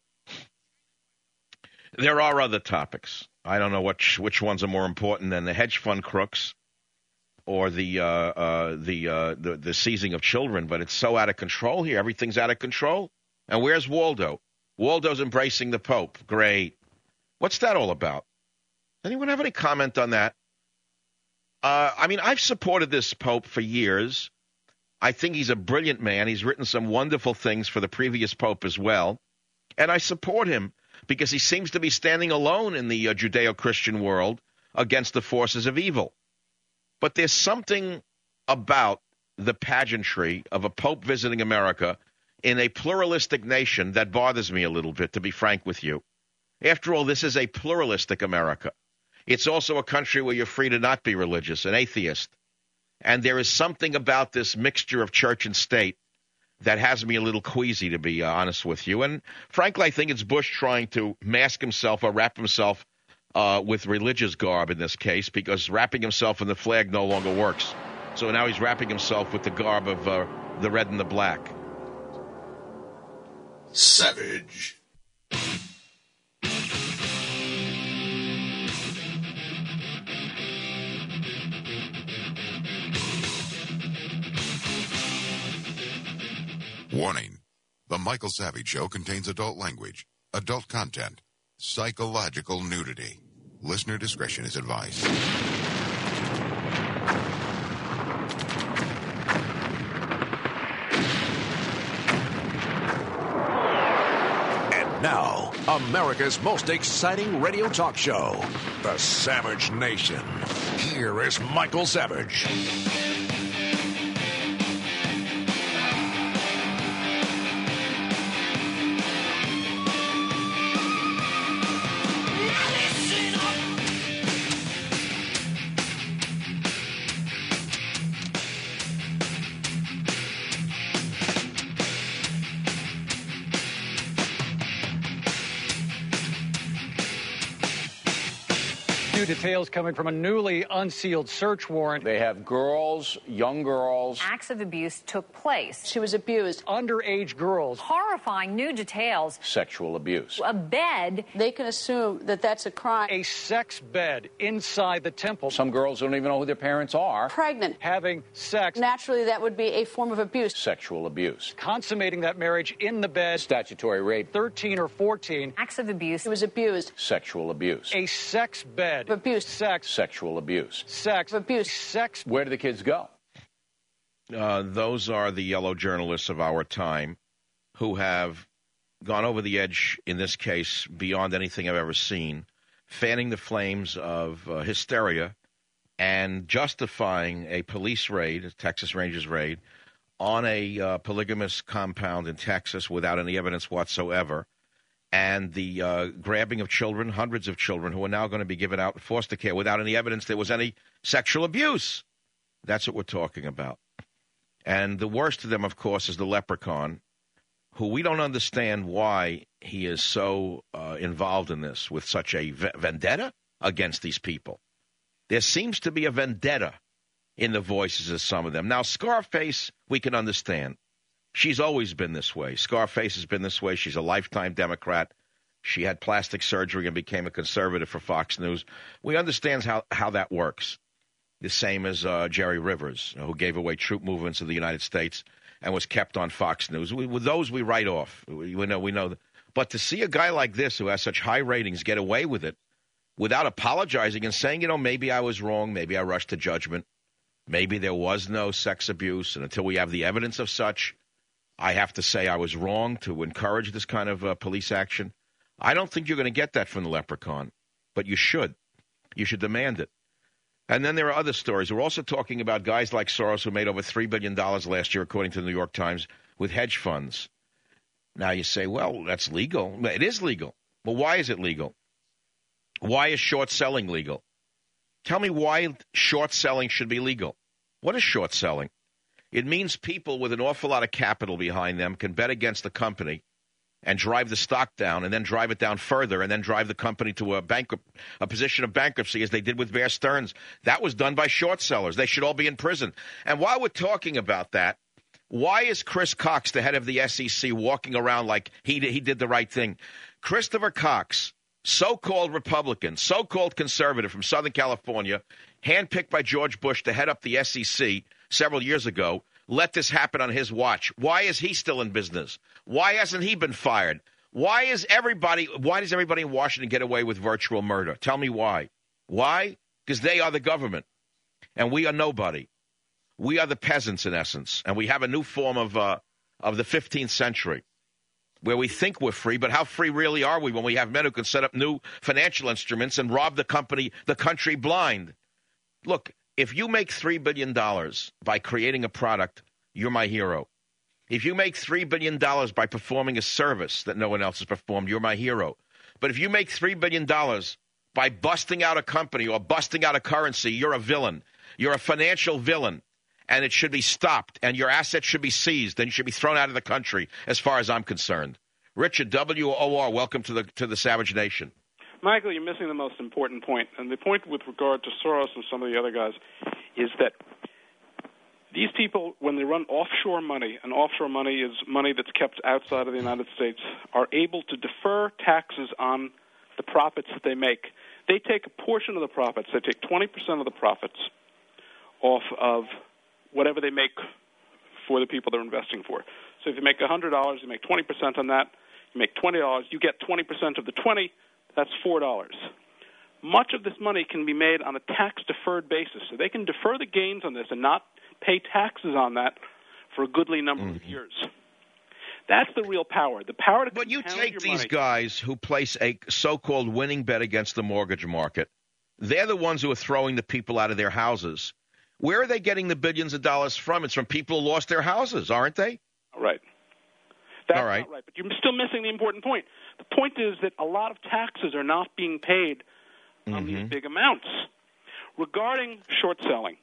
There are other topics. I don't know which, which ones are more important than the hedge fund crooks or the uh, uh, the, uh, the the seizing of children, but it's so out of control here. Everything's out of control. And where's Waldo? Waldo's embracing the Pope. Great. What's that all about? Anyone have any comment on that? Uh, I mean, I've supported this Pope for years. I think he's a brilliant man. He's written some wonderful things for the previous Pope as well. And I support him because he seems to be standing alone in the uh, Judeo-Christian world against the forces of evil. But there's something about the pageantry of a pope visiting America in a pluralistic nation that bothers me a little bit, to be frank with you. After all, this is a pluralistic America. It's also a country where you're free to not be religious, an atheist. And there is something about this mixture of church and state that has me a little queasy, to be uh, honest with you. And frankly, I think it's Bush trying to mask himself or wrap himself Uh, with religious garb in this case, because wrapping himself in the flag no longer works. So now he's wrapping himself with the garb of uh, the red and the black. Savage. Warning. The Michael Savage Show contains adult language, adult content, psychological nudity. Listener discretion is advised. And now, America's most exciting radio talk show, The Savage Nation. Here is Michael Savage. Details coming from a newly unsealed search warrant. They have girls, young girls. Acts of abuse took place. She was abused. Underage girls. Horrifying new details. Sexual abuse. A bed. They can assume that that's a crime. A sex bed inside the temple. Some girls don't even know who their parents are. Pregnant. Having sex. Naturally, that would be a form of abuse. Sexual abuse. Consummating that marriage in the bed. Statutory rape. thirteen or fourteen. Acts of abuse. She was abused. Sexual abuse. A sex bed. Abuse. Sex. Sexual abuse. Sex. Abuse. Sex. Where do the kids go? Uh, those are the yellow journalists of our time who have gone over the edge, in this case, beyond anything I've ever seen, fanning the flames of uh, hysteria and justifying a police raid, a Texas Rangers raid, on a uh, polygamous compound in Texas without any evidence whatsoever. And the uh, grabbing of children, hundreds of children who are now going to be given out in foster care without any evidence there was any sexual abuse. That's what we're talking about. And the worst of them, of course, is the leprechaun, who we don't understand why he is so uh, involved in this with such a v- vendetta against these people. There seems to be a vendetta in the voices of some of them. Now, Scarface, we can understand. She's always been this way. Scarface has been this way. She's a lifetime Democrat. She had plastic surgery and became a conservative for Fox News. We understand how, how that works. The same as uh, Jerry Rivers, who gave away troop movements in the United States and was kept on Fox News. We, with those, we write off. We, we know, we know. But to see a guy like this who has such high ratings get away with it without apologizing and saying, you know, maybe I was wrong, maybe I rushed to judgment, maybe there was no sex abuse, and until we have the evidence of such, I have to say I was wrong to encourage this kind of uh, police action. I don't think you're going to get that from the leprechaun, but you should. You should demand it. And then there are other stories. We're also talking about guys like Soros who made over three billion dollars last year, according to the New York Times, with hedge funds. Now you say, well, that's legal. It is legal. Well, why is it legal? Why is short selling legal? Tell me why short selling should be legal. What is short selling? It means people with an awful lot of capital behind them can bet against the company and drive the stock down and then drive it down further and then drive the company to a bankrupt, a position of bankruptcy as they did with Bear Stearns. That was done by short sellers. They should all be in prison. And while we're talking about that, why is Chris Cox, the head of the S E C, walking around like he he did the right thing? Christopher Cox, so-called Republican, so-called conservative from Southern California, handpicked by George Bush to head up the S E C several years ago, let this happen on his watch. Why is he still in business? Why hasn't he been fired? Why is everybody, why does everybody in Washington get away with virtual murder? Tell me why. Why? Because they are the government, and we are nobody. We are the peasants, in essence, and we have a new form of uh, of the fifteenth century where we think we're free, but how free really are we when we have men who can set up new financial instruments and rob the company, the country blind? Look, if you make three billion dollars by creating a product, you're my hero. If you make three billion dollars by performing a service that no one else has performed, you're my hero. But if you make three billion dollars by busting out a company or busting out a currency, you're a villain. You're a financial villain, and it should be stopped, and your assets should be seized, and you should be thrown out of the country, as far as I'm concerned. Richard, W O R, welcome to the to the Savage Nation. Michael, you're missing the most important point, and the point with regard to Soros and some of the other guys is that these people, when they run offshore money, and offshore money is money that's kept outside of the United States, are able to defer taxes on the profits that they make. They take a portion of the profits. They take twenty percent of the profits off of whatever they make for the people they're investing for. So if you make one hundred dollars, you make twenty percent on that. You make twenty dollars, you get twenty percent of the twenty, that's four dollars. Much of this money can be made on a tax-deferred basis. So they can defer the gains on this and not pay taxes on that for a goodly number mm-hmm. of years. That's the real power. The power to But you take your these money. guys who place a so-called winning bet against the mortgage market. They're the ones who are throwing the people out of their houses. Where are they getting the billions of dollars from? It's from people who lost their houses, aren't they? Right. That's All right. not right. But you're still missing the important point. The point is that a lot of taxes are not being paid on mm-hmm. these big amounts. Regarding short selling,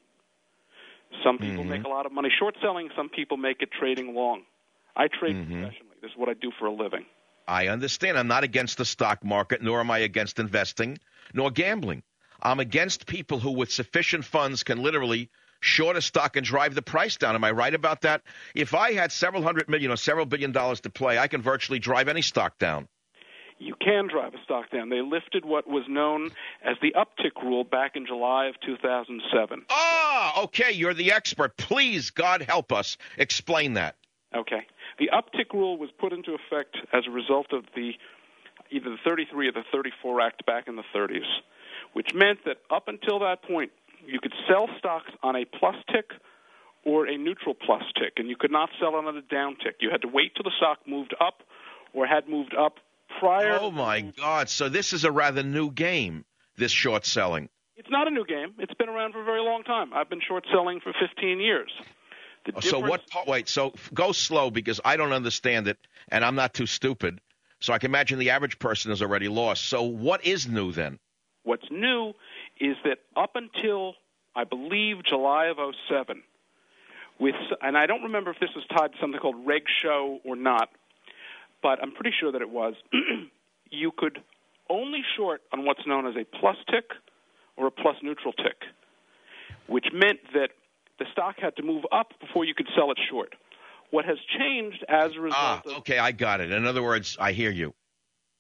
some people mm-hmm. make a lot of money short selling. Some people make it trading long. I trade mm-hmm. professionally. This is what I do for a living. I understand. I'm not against the stock market, nor am I against investing, nor gambling. I'm against people who, with sufficient funds, can literally short a stock and drive the price down. Am I right about that? If I had several hundred million or several billion dollars to play, I can virtually drive any stock down. You can drive a stock down. They lifted what was known as the uptick rule back in July of two thousand seven. Oh, okay. You're the expert. Please, God help us. Explain that. Okay. The uptick rule was put into effect as a result of the either the thirty-three or the thirty-four Act back in the thirties, which meant that up until that point, you could sell stocks on a plus tick or a neutral plus tick, and you could not sell on a down tick. You had to wait till the stock moved up or had moved up prior. Oh, my God. So this is a rather new game, this short selling. It's not a new game. It's been around for a very long time. I've been short selling for fifteen years. The so what – wait, so go slow because I don't understand it, and I'm not too stupid. So I can imagine the average person is already lost. So what is new then? What's new is that up until, I believe, July of oh seven, with, and I don't remember if this was tied to something called Reg Show or not, but I'm pretty sure that it was, you could only short on what's known as a plus tick or a plus neutral tick, which meant that the stock had to move up before you could sell it short. What has changed as a result ah, of... okay, I got it. In other words, I hear you.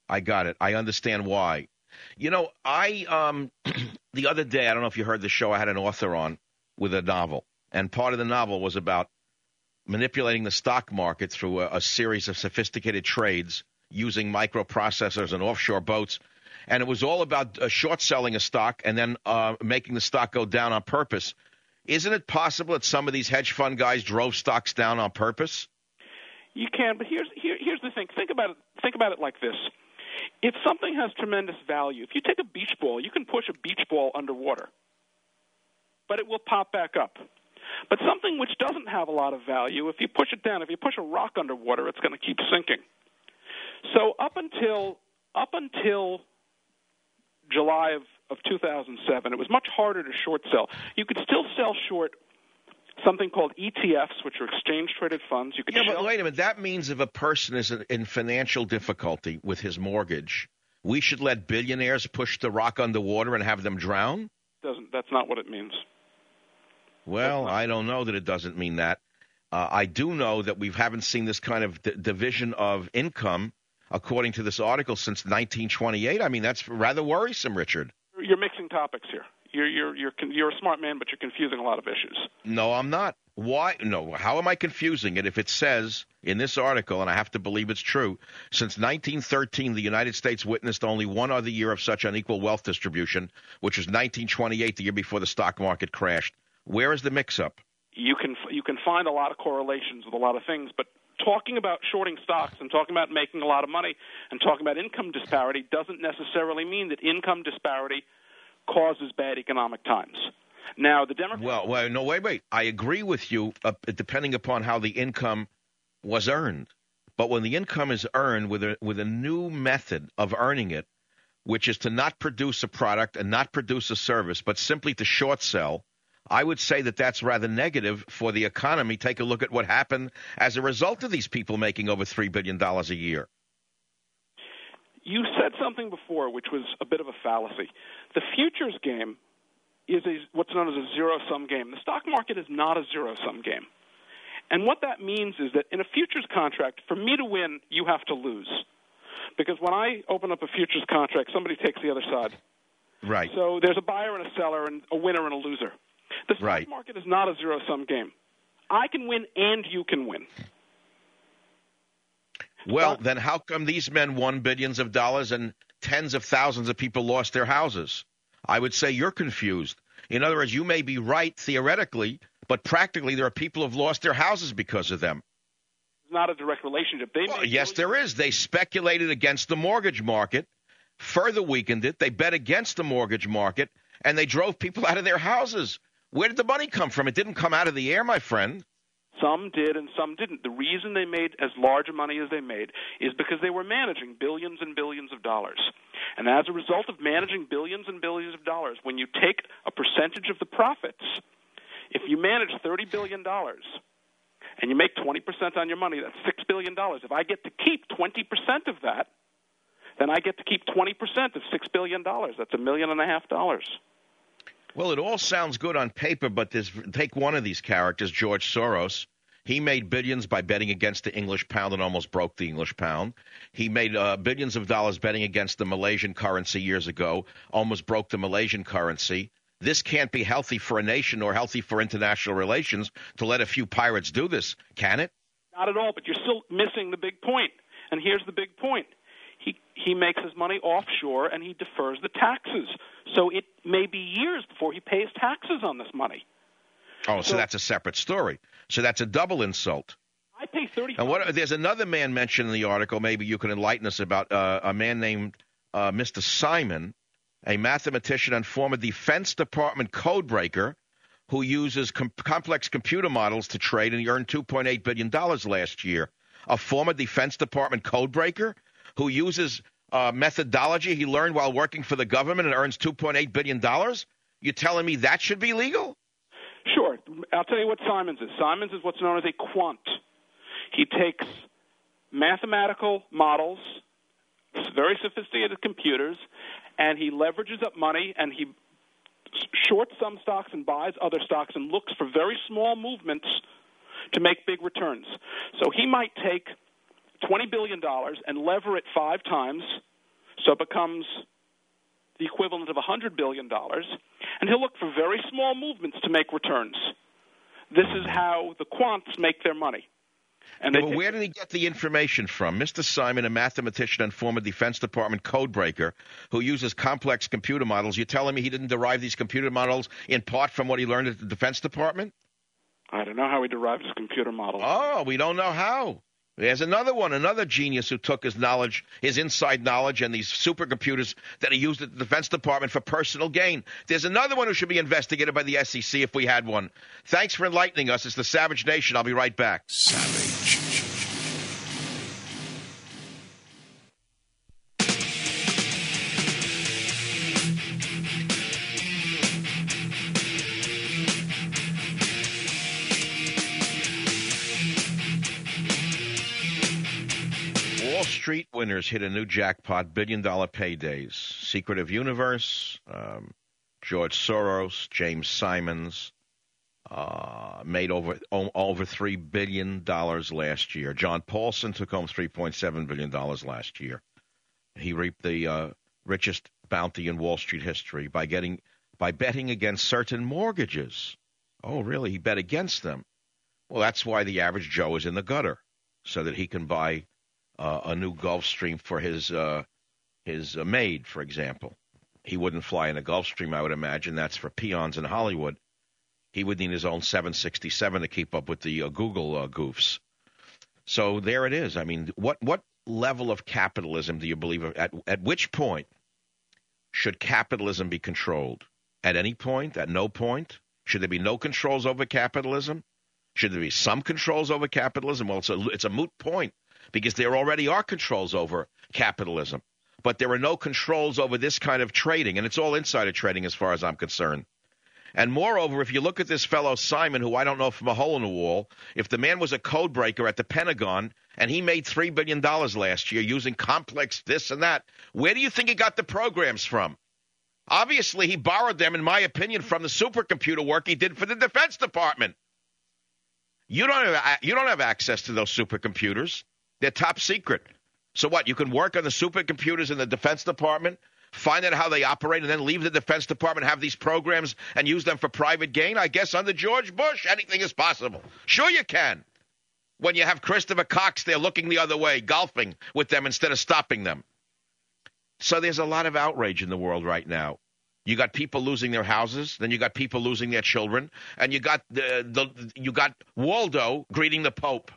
I got it. I understand why. You know, I um, the other day, I don't know if you heard the show, I had an author on with a novel, and part of the novel was about manipulating the stock market through a, a series of sophisticated trades using microprocessors and offshore boats. And it was all about uh, short selling a stock and then uh, making the stock go down on purpose. Isn't it possible that some of these hedge fund guys drove stocks down on purpose? You can, but here's here, here's the thing. Think about it. Think about it like this. If something has tremendous value, if you take a beach ball, you can push a beach ball underwater, but it will pop back up. But something which doesn't have a lot of value, if you push it down, if you push a rock underwater, it's going to keep sinking. So up until up until July of, of two thousand seven, it was much harder to short sell. You could still sell short something called E T Fs, which are exchange-traded funds. You could yeah, sell- but wait a minute. That means if a person is in financial difficulty with his mortgage, we should let billionaires push the rock underwater and have them drown? Doesn't that's not what it means. Well, I don't know that it doesn't mean that. Uh, I do know that we haven't seen this kind of d- division of income, according to this article, since nineteen twenty-eight. I mean, that's rather worrisome, Richard. You're mixing topics here. You're you're you're you're a smart man, but you're confusing a lot of issues. No, I'm not. Why? No. How am I confusing it if it says in this article, and I have to believe it's true, since nineteen thirteen, the United States witnessed only one other year of such unequal wealth distribution, which was nineteen twenty-eight, the year before the stock market crashed. Where is the mix-up? You can you can find a lot of correlations with a lot of things, but talking about shorting stocks and talking about making a lot of money and talking about income disparity doesn't necessarily mean that income disparity causes bad economic times. Now, the Democrats... Well, well, no, wait, wait. I agree with you, uh, depending upon how the income was earned. But when the income is earned with a, with a new method of earning it, which is to not produce a product and not produce a service, but simply to short sell, I would say that that's rather negative for the economy. Take a look at what happened as a result of these people making over three billion dollars a year. You said something before which was a bit of a fallacy. The futures game is a, what's known as a zero-sum game. The stock market is not a zero-sum game. And what that means is that in a futures contract, for me to win, you have to lose. Because when I open up a futures contract, somebody takes the other side. Right. So there's a buyer and a seller and a winner and a loser. The stock right. market is not a zero-sum game. I can win and you can win. Well, then how come these men won billions of dollars and tens of thousands of people lost their houses? I would say you're confused. In other words, you may be right theoretically, but practically there are people who have lost their houses because of them. It's not a direct relationship. They well, yes, there is. They speculated against the mortgage market, further weakened it. They bet against the mortgage market, and they drove people out of their houses. Where did the money come from? It didn't come out of the air, my friend. Some did and some didn't. The reason they made as large a money as they made is because they were managing billions and billions of dollars. And as a result of managing billions and billions of dollars, when you take a percentage of the profits, if you manage thirty billion dollars and you make twenty percent on your money, that's six billion dollars. If I get to keep twenty percent of that, then I get to keep twenty percent of six billion dollars. That's a million and a half dollars. Well, it all sounds good on paper, but there's, take one of these characters, George Soros. He made billions by betting against the English pound and almost broke the English pound. He made uh, billions of dollars betting against the Malaysian currency years ago, almost broke the Malaysian currency. This can't be healthy for a nation or healthy for international relations to let a few pirates do this, can it? Not at all, but you're still missing the big point. And here's the big point. He he makes his money offshore and he defers the taxes. So it may be years before he pays taxes on this money. Oh, so, so that's a separate story. So that's a double insult. I pay thirty. And what? There's another man mentioned in the article. Maybe you can enlighten us about uh, a man named uh, Mister Simon, a mathematician and former Defense Department codebreaker who uses com- complex computer models to trade, and he earned two point eight billion dollars last year. A former Defense Department codebreaker who uses uh, methodology he learned while working for the government and earns two point eight billion dollars? You're telling me that should be legal? Sure. I'll tell you what Simons is. Simons is what's known as a quant. He takes mathematical models, very sophisticated computers, and he leverages up money, and he shorts some stocks and buys other stocks and looks for very small movements to make big returns. So he might take twenty billion dollars and lever it five times so it becomes the equivalent of one hundred billion dollars, and he'll look for very small movements to make returns. This is how the quants make their money. And yeah, but where did he get the information from? Mister Simon, a mathematician and former Defense Department codebreaker who uses complex computer models, you're telling me he didn't derive these computer models in part from what he learned at the Defense Department? I don't know how he derived his computer model. Oh, we don't know how. There's another one, another genius who took his knowledge, his inside knowledge, and these supercomputers that he used at the Defense Department for personal gain. There's another one who should be investigated by the S E C if we had one. Thanks for enlightening us. It's the Savage Nation. I'll be right back. Savage. Wall Street winners hit a new jackpot, billion-dollar paydays. Secretive Universe, um, George Soros, James Simons uh, made over o- over three billion dollars last year. John Paulson took home three point seven billion dollars last year. He reaped the uh, richest bounty in Wall Street history by getting by betting against certain mortgages. Oh, really? He bet against them. Well, that's why the average Joe is in the gutter, so that he can buy Uh, a new Gulfstream for his uh, his uh, maid, for example. He wouldn't fly in a Gulfstream, I would imagine. That's for peons in Hollywood. He would need his own seven sixty-seven to keep up with the uh, Google uh, goofs. So there it is. I mean, what what level of capitalism do you believe? At at which point should capitalism be controlled? At any point? At no point? Should there be no controls over capitalism? Should there be some controls over capitalism? Well, it's a it's a moot point, because there already are controls over capitalism. But there are no controls over this kind of trading, and it's all insider trading as far as I'm concerned. And moreover, if you look at this fellow Simon, who I don't know from a hole in the wall, if the man was a code breaker at the Pentagon and he made three billion dollars last year using complex this and that, where do you think he got the programs from? Obviously, he borrowed them, in my opinion, from the supercomputer work he did for the Defense Department. You don't have, you don't have access to those supercomputers. They're top secret. So what, you can work on the supercomputers in the Defense Department, find out how they operate, and then leave the Defense Department, have these programs, and use them for private gain? I guess under George Bush, anything is possible. Sure you can. When you have Christopher Cox there looking the other way, golfing with them instead of stopping them. So there's a lot of outrage in the world right now. You got people losing their houses, then you got people losing their children, and you got the, the you got Waldo greeting the Pope.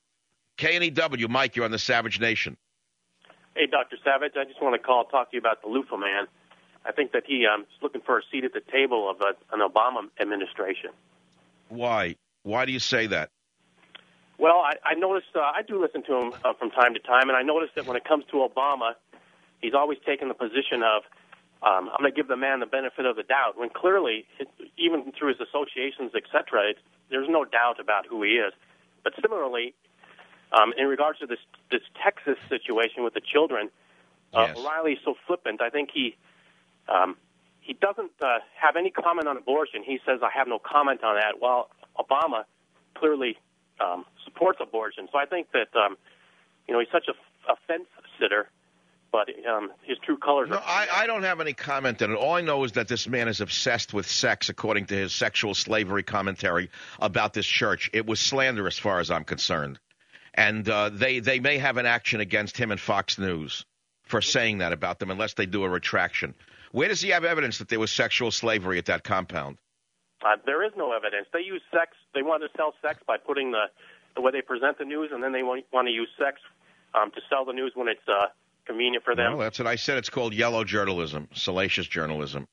K N E W, Mike, you're on the Savage Nation. Hey, Doctor Savage, I just want to call talk to you about the loofah man. I think that he um, is looking for a seat at the table of a, an Obama administration. Why? Why do you say that? Well, I, I noticed, uh, I do listen to him uh, from time to time, and I noticed that when it comes to Obama, he's always taken the position of, um, I'm going to give the man the benefit of the doubt, when clearly, it, even through his associations, et cetera, it, there's no doubt about who he is. But similarly, um, in regards to this this Texas situation with the children, uh, yes. O'Reilly's so flippant. I think he um, he doesn't uh, have any comment on abortion. He says, I have no comment on that, while Obama clearly um, supports abortion. So I think that, um, you know, he's such a, a fence sitter. But um, his true colors no, are... I, I don't have any comment on it. All I know is that this man is obsessed with sex, according to his sexual slavery commentary about this church. It was slander as far as I'm concerned. And uh, they, they may have an action against him and Fox News for saying that about them unless they do a retraction. Where does he have evidence that there was sexual slavery at that compound? Uh, there is no evidence. They use sex. They want to sell sex by putting the, the way they present the news, and then they want, want to use sex um, to sell the news when it's... Uh, convenient for them. Well, that's what I said. It's called yellow journalism, salacious journalism.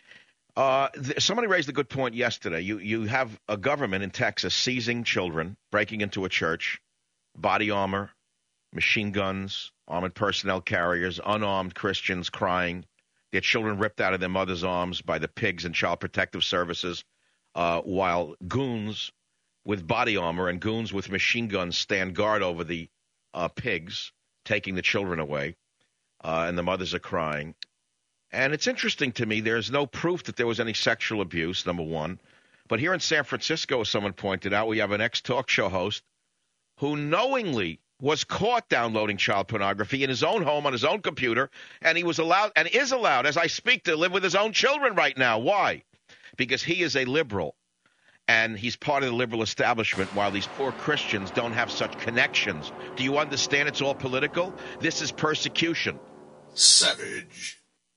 Uh, th- somebody raised a good point yesterday. You you have a government in Texas seizing children, breaking into a church, body armor, machine guns, armored personnel carriers, unarmed Christians crying, their children ripped out of their mother's arms by the pigs and child protective services, uh, while goons with body armor and goons with machine guns stand guard over the uh, pigs, taking the children away. Uh, and the mothers are crying. And it's interesting to me, there's no proof that there was any sexual abuse, number one. But here in San Francisco, as someone pointed out, we have an ex-talk show host who knowingly was caught downloading child pornography in his own home on his own computer, and he was allowed and is allowed, as I speak, to live with his own children right now. Why? Because he is a liberal, and he's part of the liberal establishment, while these poor Christians don't have such connections. Do you understand it's all political? This is persecution. Savage.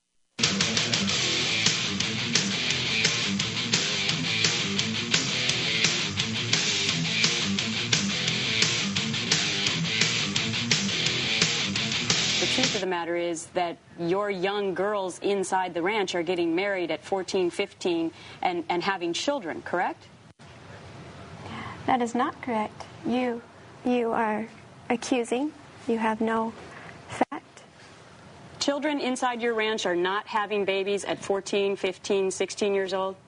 The truth of the matter is that your young girls inside the ranch are getting married at fourteen, fifteen, and, and having children, correct? That is not correct. You, you are accusing. You have no fact. Children inside your ranch are not having babies at fourteen, fifteen, sixteen years old?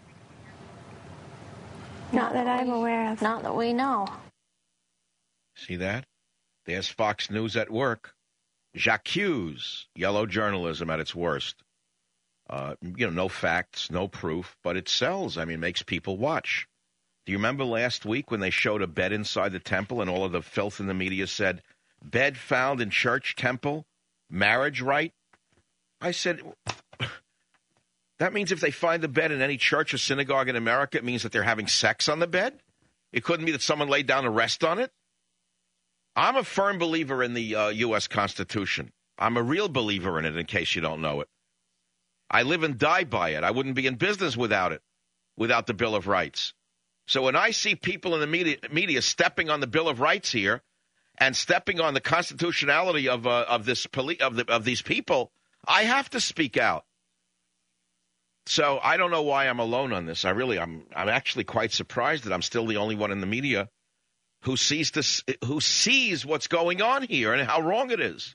Not that I'm aware of. Not that we know. See that? There's Fox News at work. J'accuse, yellow journalism at its worst. Uh, you know, no facts, no proof, but it sells. I mean, it makes people watch. Do you remember last week when they showed a bed inside the temple and all of the filth in the media said, bed found in church temple, marriage right? I said, that means if they find a bed in any church or synagogue in America, it means that they're having sex on the bed? It couldn't be that someone laid down to rest on it? I'm a firm believer in the uh, U S Constitution. I'm a real believer in it, in case you don't know it. I live and die by it. I wouldn't be in business without it, without the Bill of Rights. So when I see people in the media, media stepping on the Bill of Rights here and stepping on the constitutionality of uh, of this poli- of the, of these people, I have to speak out. So I don't know why I'm alone on this. I really, I'm I'm actually quite surprised that I'm still the only one in the media who sees this, who sees what's going on here and how wrong it is.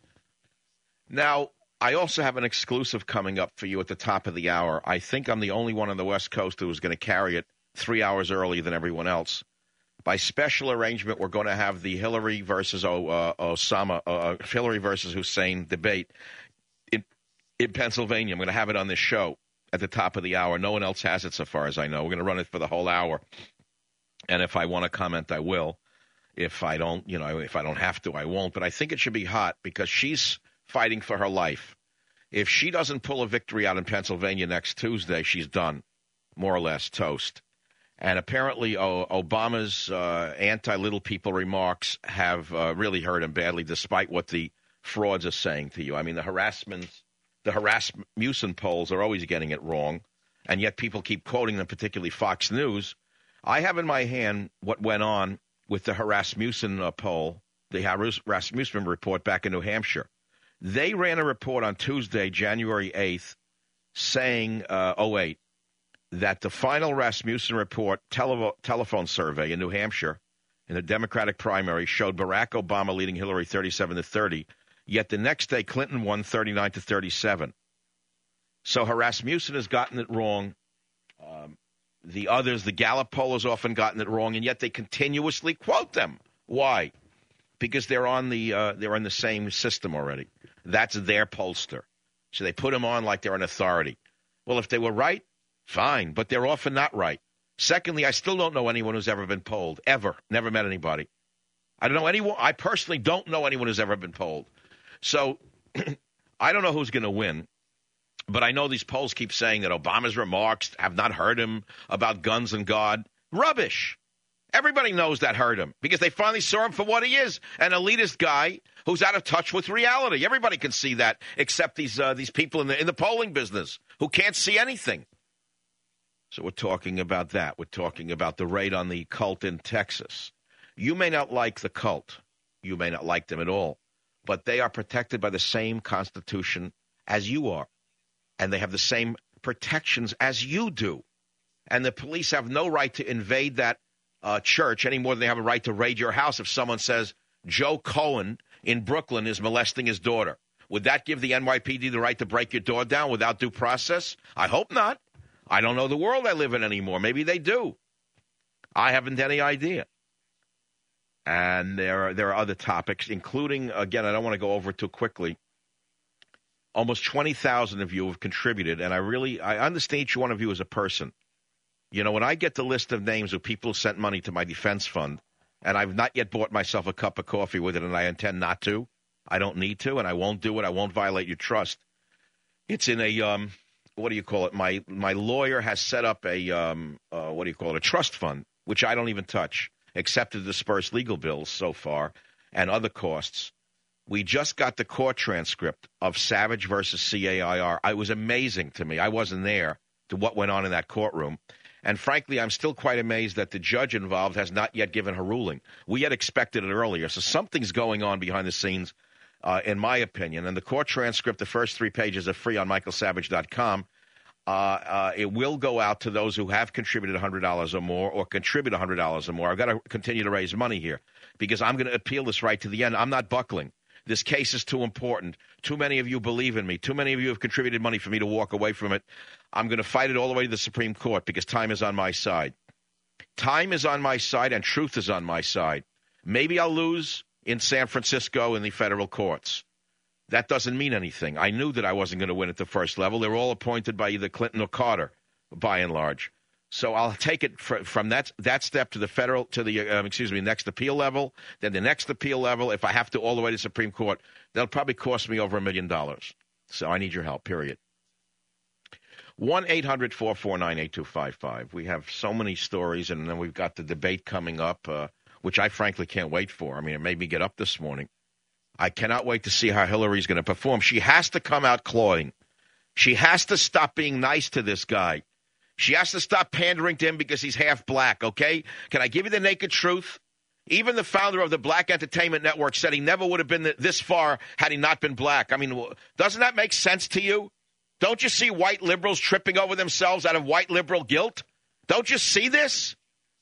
Now, I also have an exclusive coming up for you at the top of the hour. I think I'm the only one on the West Coast who is going to carry it three hours earlier than everyone else. By special arrangement, we're going to have the Hillary versus uh, Osama, uh, Hillary versus Hussein debate in, in Pennsylvania. I'm going to have it on this show at the top of the hour. No one else has it so far as I know. We're going to run it for the whole hour. And if I want to comment, I will. If I don't, you know, if I don't have to, I won't. But I think it should be hot because she's fighting for her life. If she doesn't pull a victory out in Pennsylvania next Tuesday, she's done, more or less, toast. And apparently o- Obama's uh, anti-little people remarks have uh, really hurt him badly, despite what the frauds are saying to you. I mean, the harassment, the Rasmussen polls are always getting it wrong, and yet people keep quoting them, particularly Fox News. I have in my hand what went on with the Rasmussen uh, poll, the Rasmussen report back in New Hampshire. They ran a report on Tuesday, January eighth, saying, uh, oh wait, that the final Rasmussen report tele- telephone survey in New Hampshire in the Democratic primary showed Barack Obama leading Hillary thirty-seven to thirty, yet the next day Clinton won thirty-nine to thirty-seven. So Rasmussen has gotten it wrong. Um, The others, the Gallup poll, has often gotten it wrong, and yet they continuously quote them. Why? Because they're on the uh, they're in the same system already. That's their pollster. So they put them on like they're an authority. Well, if they were right, fine, but they're often not right. Secondly, I still don't know anyone who's ever been polled, ever. Never met anybody. I don't know anyone. I personally don't know anyone who's ever been polled. So I don't know who's going to win. But I know these polls keep saying that Obama's remarks have not hurt him about guns and God. Rubbish. Everybody knows that hurt him because they finally saw him for what he is, an elitist guy who's out of touch with reality. Everybody can see that except these uh, these people in the in the polling business who can't see anything. So we're talking about that. We're talking about the raid on the cult in Texas. You may not like the cult. You may not like them at all. But they are protected by the same Constitution as you are. And they have the same protections as you do. And the police have no right to invade that uh, church any more than they have a right to raid your house if someone says Joe Cohen in Brooklyn is molesting his daughter. Would that give the N Y P D the right to break your door down without due process? I hope not. I don't know the world I live in anymore. Maybe they do. I haven't any idea. And there are, there are other topics, including, again, I don't want to go over it too quickly. Almost twenty thousand of you have contributed, and I really, I understand each one of you as a person. You know, when I get the list of names of people who sent money to my defense fund, and I've not yet bought myself a cup of coffee with it, and I intend not to. I don't need to, and I won't do it. I won't violate your trust. It's in a, um, what do you call it? My my lawyer has set up a, um, uh, what do you call it, a trust fund, which I don't even touch, except to disperse legal bills so far and other costs. We just got the court transcript of Savage versus C A I R. It was amazing to me. I wasn't there to what went on in that courtroom. And frankly, I'm still quite amazed that the judge involved has not yet given her ruling. We had expected it earlier, so something's going on behind the scenes, uh, in my opinion. And the court transcript, the first three pages are free on michael savage dot com. Uh, uh, it will go out to those who have contributed one hundred dollars or more or contribute one hundred dollars or more. I've got to continue to raise money here because I'm going to appeal this right to the end. I'm not buckling. This case is too important. Too many of you believe in me. Too many of you have contributed money for me to walk away from it. I'm going to fight it all the way to the Supreme Court because time is on my side. Time is on my side and truth is on my side. Maybe I'll lose in San Francisco in the federal courts. That doesn't mean anything. I knew that I wasn't going to win at the first level. They were all appointed by either Clinton or Carter, by and large. So I'll take it fr- from that that step to the federal, to the, um, excuse me, next appeal level, then the next appeal level. If I have to all the way to Supreme Court, that'll probably cost me over a million dollars. So I need your help, period. one eight hundred four four nine eight two five five. We have so many stories, and then we've got the debate coming up, uh, which I frankly can't wait for. I mean, it made me get up this morning. I cannot wait to see how Hillary's going to perform. She has to come out clawing. She has to stop being nice to this guy. She has to stop pandering to him because he's half black, okay? Can I give you the naked truth? Even the founder of the Black Entertainment Network said he never would have been this far had he not been black. I mean, doesn't that make sense to you? Don't you see white liberals tripping over themselves out of white liberal guilt? Don't you see this?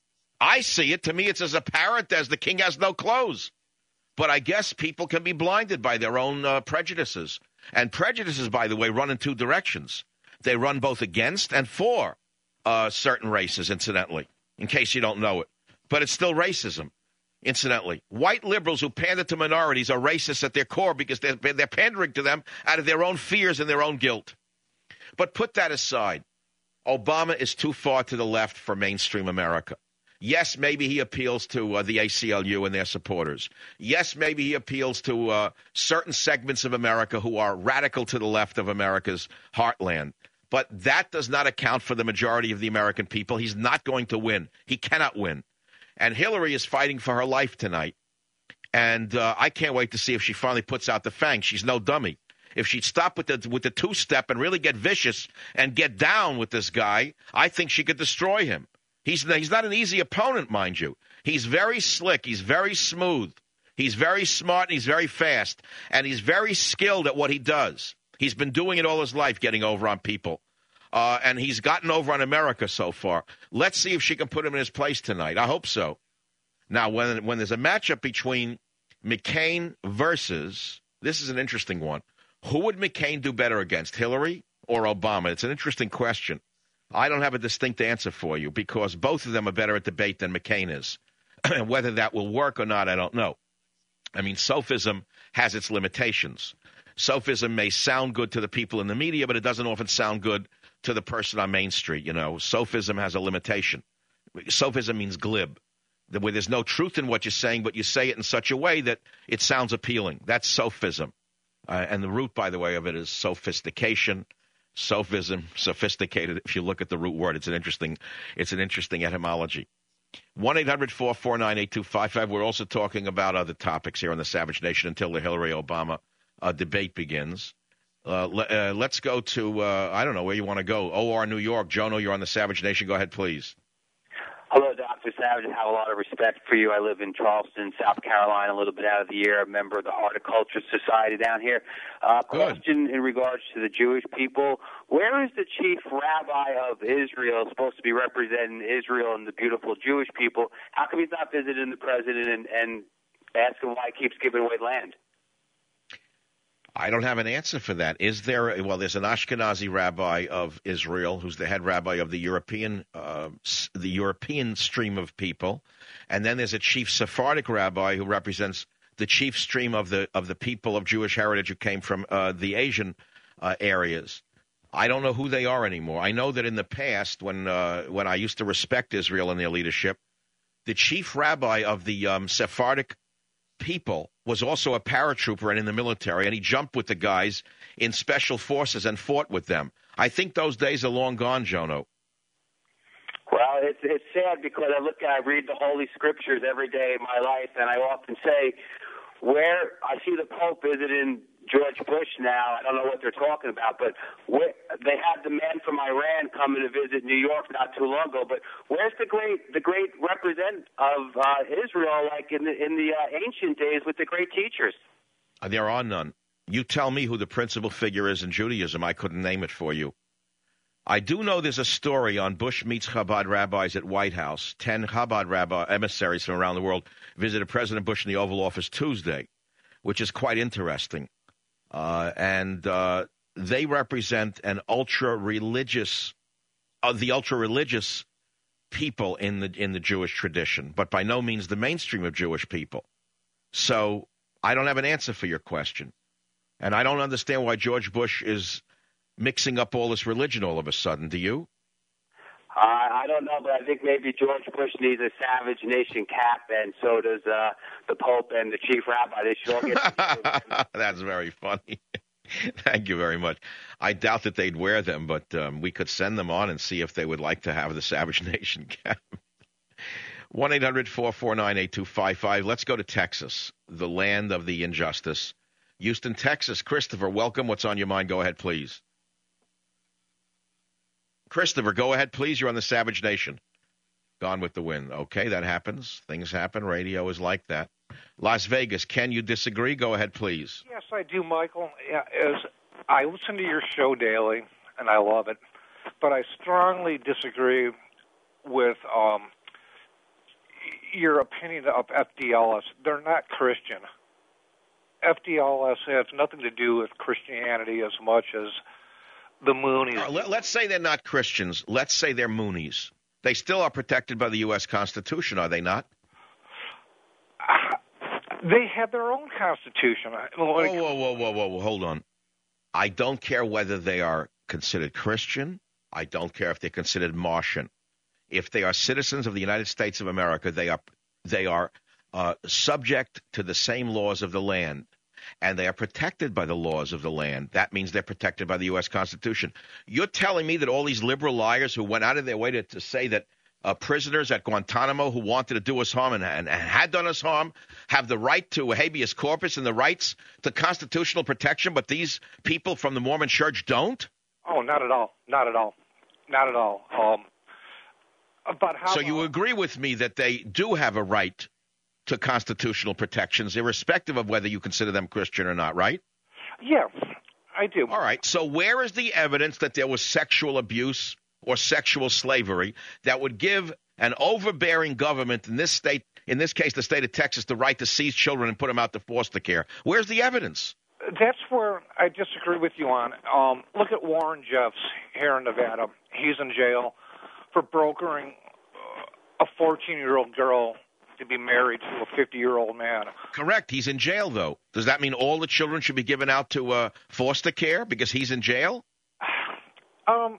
I see it. To me, it's as apparent as the king has no clothes. But I guess people can be blinded by their own uh, prejudices. And prejudices, by the way, run in two directions. They run both against and for uh, certain races, incidentally, in case you don't know it. But it's still racism, incidentally. White liberals who pander to minorities are racist at their core because they're, they're pandering to them out of their own fears and their own guilt. But put that aside. Obama is too far to the left for mainstream America. Yes, maybe he appeals to uh, the A C L U and their supporters. Yes, maybe he appeals to uh, certain segments of America who are radical to the left of America's heartland. But that does not account for the majority of the American people. He's not going to win. He cannot win. And Hillary is fighting for her life tonight. And uh, I can't wait to see if she finally puts out the fangs. She's no dummy. If she'd stop with the with the two-step and really get vicious and get down with this guy, I think she could destroy him. He's he's not an easy opponent, mind you. He's very slick. He's very smooth. He's very smart. And he's very fast. And he's very skilled at what he does. He's been doing it all his life, getting over on people. Uh, and he's gotten over on America so far. Let's see if she can put him in his place tonight. I hope so. Now, when when there's a matchup between McCain versus, this is an interesting one. Who would McCain do better against, Hillary or Obama? It's an interesting question. I don't have a distinct answer for you because both of them are better at debate than McCain is. Whether that will work or not, I don't know. I mean, sophism has its limitations. Sophism may sound good to the people in the media, but it doesn't often sound good to the person on Main Street. You know, sophism has a limitation. Sophism means glib, where there's no truth in what you're saying, but you say it in such a way that it sounds appealing. That's sophism. Uh, and the root, by the way, of it is sophistication. Sophism, sophisticated. If you look at the root word, it's an interesting, it's an interesting etymology. one eight hundred four four nine eight two five five. We're also talking about other topics here on the Savage Nation until the Hillary-Obama uh, debate begins. Uh, le- uh, let's go to, uh, I don't know where you want to go. O R New York. Jono, you're on the Savage Nation. Go ahead, please. Hello, Doctor Savage. I have a lot of respect for you. I live in Charleston, South Carolina, a little bit out of the year, a member of the Horticulture Society down here. Uh, question in regards to the Jewish people. Where is the chief rabbi of Israel supposed to be representing Israel and the beautiful Jewish people? How come he's not visiting the president and, and asking why he keeps giving away land? I don't have an answer for that. Is there? Well, there's an Ashkenazi rabbi of Israel who's the head rabbi of the European, uh, the European stream of people, and then there's a chief Sephardic rabbi who represents the chief stream of the of the people of Jewish heritage who came from uh, the Asian uh, areas. I don't know who they are anymore. I know that in the past, when uh, when I used to respect Israel and their leadership, the chief rabbi of the um, Sephardic people was also a paratrooper and in the military, and he jumped with the guys in special forces and fought with them. I think those days are long gone, Jono. Well, it's it's sad because I look at, I read the Holy Scriptures every day in my life, and I often say, where I see the Pope visiting George Bush now. I don't know what they're talking about, but where, they had the man from Iran coming to visit New York not too long ago. But where's the great the great representative of uh, Israel, like in the in the uh, ancient days with the great teachers? There are none. You tell me who the principal figure is in Judaism. I couldn't name it for you. I do know there's a story on Bush meets Chabad rabbis at White House. Ten Chabad rabbi emissaries from around the world visited President Bush in the Oval Office Tuesday, which is quite interesting. Uh, and uh, they represent an ultra-religious, uh, the ultra-religious people in the in the Jewish tradition, but by no means the mainstream of Jewish people. So I don't have an answer for your question. And I don't understand why George Bush is mixing up all this religion all of a sudden. Do you? Uh, I don't know, but I think maybe George Bush needs a Savage Nation cap, and so does uh, the Pope and the Chief Rabbi. They should all get. That's very funny. Thank you very much. I doubt that they'd wear them, but um, we could send them on and see if they would like to have the Savage Nation cap. one eight hundred four four nine eight two five five. Let's go to Texas, the land of the injustice. Houston, Texas. Christopher, welcome. What's on your mind? Go ahead, please. Christopher, go ahead, please. You're on the Savage Nation. Gone with the Wind. Okay, that happens. Things happen. Radio is like that. Las Vegas, can you disagree? Go ahead, please. Yes, I do, Michael. Yeah, as I listen to your show daily, and I love it, but I strongly disagree with um, your opinion of F D L S. They're not Christian. F D L S has nothing to do with Christianity as much as the Moonies. Uh, let, let's say they're not Christians. Let's say they're Moonies. They still are protected by the U S Constitution, are they not? Uh, they have their own Constitution. Whoa, whoa, whoa, whoa, whoa, whoa, hold on. I don't care whether they are considered Christian. I don't care if they're considered Martian. If they are citizens of the United States of America, they are they are uh, subject to the same laws of the land. And they are protected by the laws of the land. That means they're protected by the U S Constitution. You're telling me that all these liberal liars who went out of their way to, to say that uh, prisoners at Guantanamo who wanted to do us harm and, and, and had done us harm have the right to habeas corpus and the rights to constitutional protection, but these people from the Mormon Church don't? Oh, not at all. Not at all. Not at all. Um, but how? So you agree with me that they do have a right to constitutional protections, irrespective of whether you consider them Christian or not, right? Yeah, I do. All right. So where is the evidence that there was sexual abuse or sexual slavery that would give an overbearing government in this state, in this case the state of Texas, the right to seize children and put them out to foster care? Where's the evidence? That's where I disagree with you on. Um, look at Warren Jeffs here in Nevada. He's in jail for brokering a fourteen-year-old girl to be married to a fifty-year-old man. Correct. He's in jail, though. Does that mean all the children should be given out to uh, foster care because he's in jail? Um,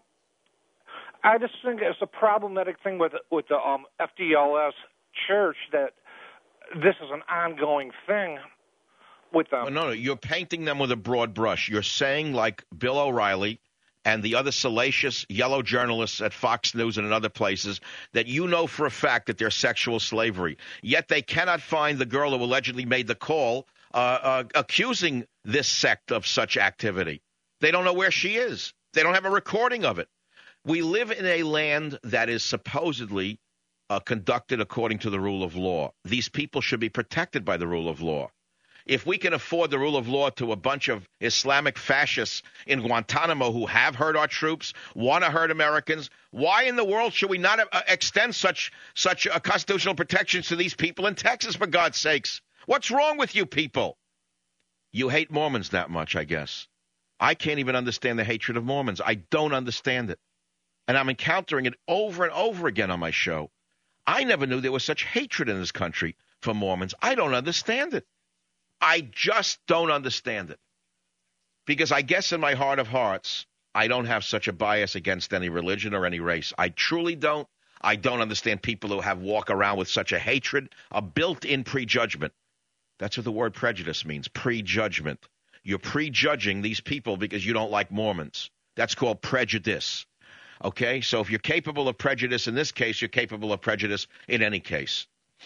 I just think it's a problematic thing with with the um, F D L S church that this is an ongoing thing with them. Well, no, no, you're painting them with a broad brush. You're saying, like Bill O'Reilly and the other salacious yellow journalists at Fox News and in other places, that you know for a fact that there's sexual slavery. Yet they cannot find the girl who allegedly made the call uh, uh, accusing this sect of such activity. They don't know where she is. They don't have a recording of it. We live in a land that is supposedly uh, conducted according to the rule of law. These people should be protected by the rule of law. If we can afford the rule of law to a bunch of Islamic fascists in Guantanamo who have hurt our troops, want to hurt Americans, why in the world should we not uh, extend such such uh, constitutional protections to these people in Texas, for God's sakes? What's wrong with you people? You hate Mormons that much, I guess. I can't even understand the hatred of Mormons. I don't understand it. And I'm encountering it over and over again on my show. I never knew there was such hatred in this country for Mormons. I don't understand it. I just don't understand it. Because I guess in my heart of hearts, I don't have such a bias against any religion or any race. I truly don't. I don't understand people who have walk around with such a hatred, a built-in prejudgment. That's what the word prejudice means, prejudgment. You're prejudging these people because you don't like Mormons. That's called prejudice. Okay? So if you're capable of prejudice in this case, you're capable of prejudice in any case.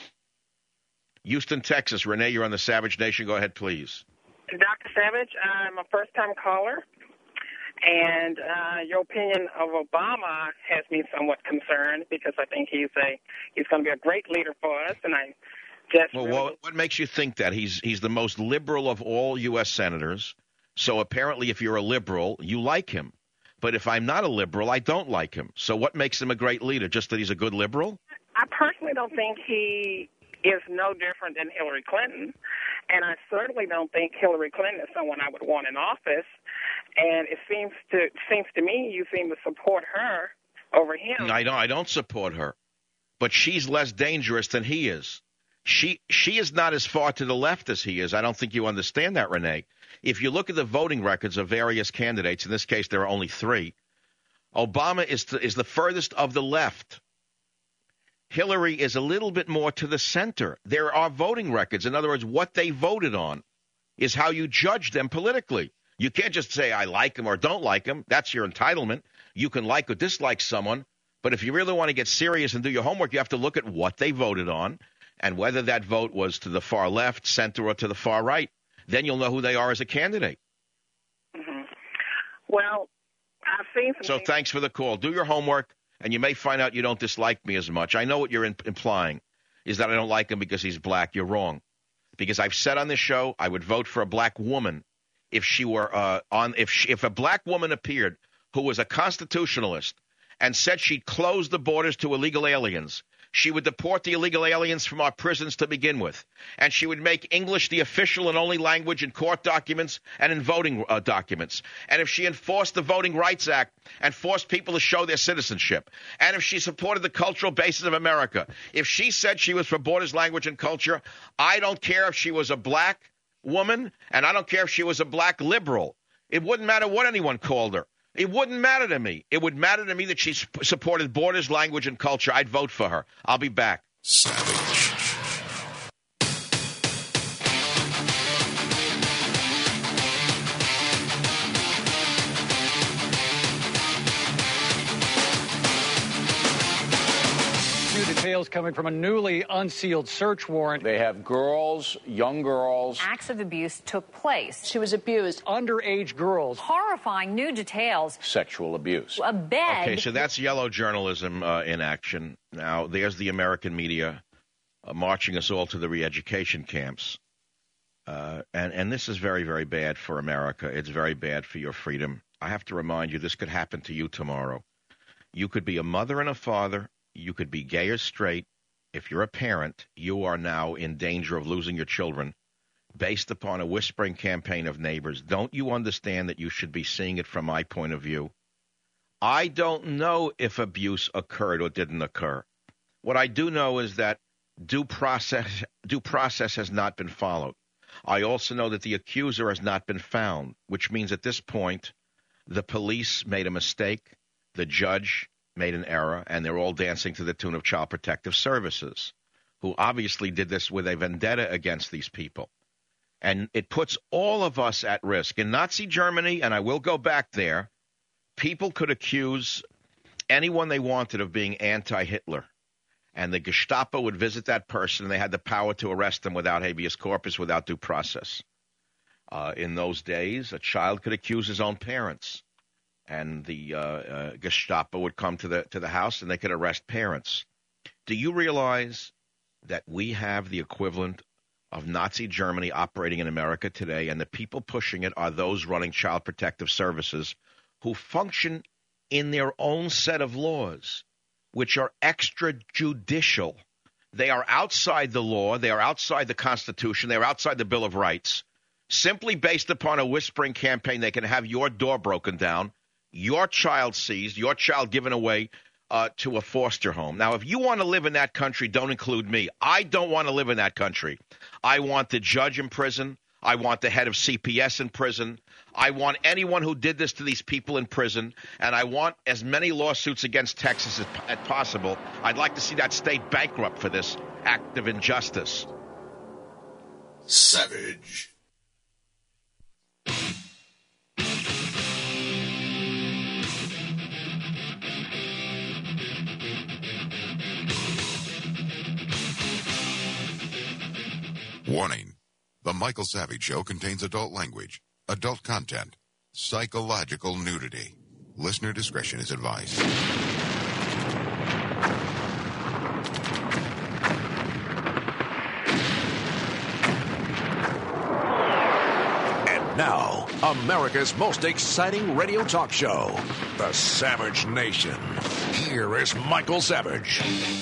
Houston, Texas. Renee, you're on the Savage Nation. Go ahead, please. Doctor Savage, I'm a first-time caller, and uh, your opinion of Obama has me somewhat concerned because I think he's a he's going to be a great leader for us, and I just well, really... what, what makes you think that? He's he's the most liberal of all U S senators, so apparently if you're a liberal, you like him. But if I'm not a liberal, I don't like him. So what makes him a great leader? Just that he's a good liberal? I personally don't think he is no different than Hillary Clinton, and I certainly don't think Hillary Clinton is someone I would want in office. And it seems to seems to me you seem to support her over him. I don't. I don't support her, but she's less dangerous than he is. She she is not as far to the left as he is. I don't think you understand that, Renee. If you look at the voting records of various candidates, in this case there are only three, Obama is to, is the furthest of the left. Hillary is a little bit more to the center. There are voting records. In other words, what they voted on is how you judge them politically. You can't just say, I like him or don't like him. That's your entitlement. You can like or dislike someone. But if you really want to get serious and do your homework, you have to look at what they voted on and whether that vote was to the far left, center, or to the far right. Then you'll know who they are as a candidate. Mm-hmm. Well, I've seen some So things- thanks for the call. Do your homework, and you may find out you don't dislike me as much. I know what you're in- implying is that I don't like him because he's black. You're wrong. Because I've said on this show I would vote for a black woman if she were uh, on if she, if a black woman appeared who was a constitutionalist and said she'd close the borders to illegal aliens. She would deport the illegal aliens from our prisons to begin with. And she would make English the official and only language in court documents and in voting uh, documents. And if she enforced the Voting Rights Act and forced people to show their citizenship. And if she supported the cultural basis of America. If she said she was for borders, language, and culture, I don't care if she was a black woman, and I don't care if she was a black liberal. It wouldn't matter what anyone called her. It wouldn't matter to me. It would matter to me that she sp- supported borders, language, and culture. I'd vote for her. I'll be back. Savage. New details coming from a newly unsealed search warrant. They have girls, young girls. Acts of abuse took place. She was abused. Underage girls. Horrifying new details. Sexual abuse. A bed. Okay, so that's yellow journalism uh, in action. Now, there's the American media uh, marching us all to the re-education camps. Uh, and, and this is very, very bad for America. It's very bad for your freedom. I have to remind you, this could happen to you tomorrow. You could be a mother and a father. You could be gay or straight. If you're a parent, you are now in danger of losing your children based upon a whispering campaign of neighbors. Don't you understand that you should be seeing it from my point of view? I don't know if abuse occurred or didn't occur. What I do know is that due process, due process has not been followed. I also know that the accuser has not been found, which means at this point the police made a mistake, the judge made an error, and they're all dancing to the tune of Child Protective Services, who obviously did this with a vendetta against these people. And it puts all of us at risk. In Nazi Germany, and I will go back there, people could accuse anyone they wanted of being anti-Hitler. And the Gestapo would visit that person, and they had the power to arrest them without habeas corpus, without due process. Uh, in those days, a child could accuse his own parents. And the uh, uh, Gestapo would come to the to the house, and they could arrest parents. Do you realize that we have the equivalent of Nazi Germany operating in America today, and the people pushing it are those running Child Protective Services who function in their own set of laws, which are extrajudicial. They are outside the law. They are outside the Constitution. They are outside the Bill of Rights. Simply based upon a whispering campaign, they can have your door broken down, your child seized, your child given away uh, to a foster home. Now, if you want to live in that country, don't include me. I don't want to live in that country. I want the judge in prison. I want the head of C P S in prison. I want anyone who did this to these people in prison, and I want as many lawsuits against Texas as, as possible. I'd like to see that state bankrupt for this act of injustice. Savage. Warning. The Michael Savage Show contains adult language, adult content, psychological nudity. Listener discretion is advised. And now, America's most exciting radio talk show, The Savage Nation. Here is Michael Savage.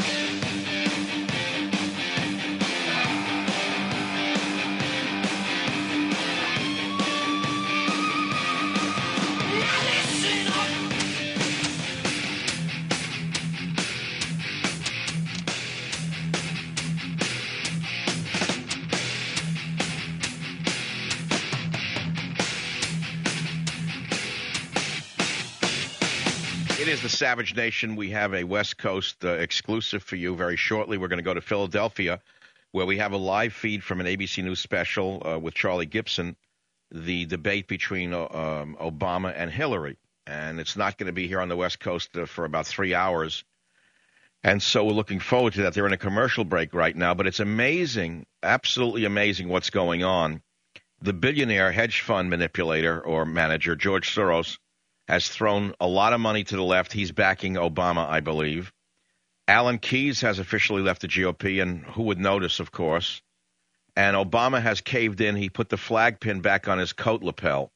It is the Savage Nation. We have a West Coast uh, exclusive for you very shortly. We're going to go to Philadelphia, where we have a live feed from an A B C News special uh, with Charlie Gibson, the debate between uh, um, Obama and Hillary. And it's not going to be here on the West Coast uh, for about three hours. And so we're looking forward to that. They're in a commercial break right now. But it's amazing, absolutely amazing what's going on. The billionaire hedge fund manipulator or manager, George Soros, has thrown a lot of money to the left. He's backing Obama, I believe. Alan Keyes has officially left the G O P, and who would notice, of course. And Obama has caved in. He put the flag pin back on his coat lapel.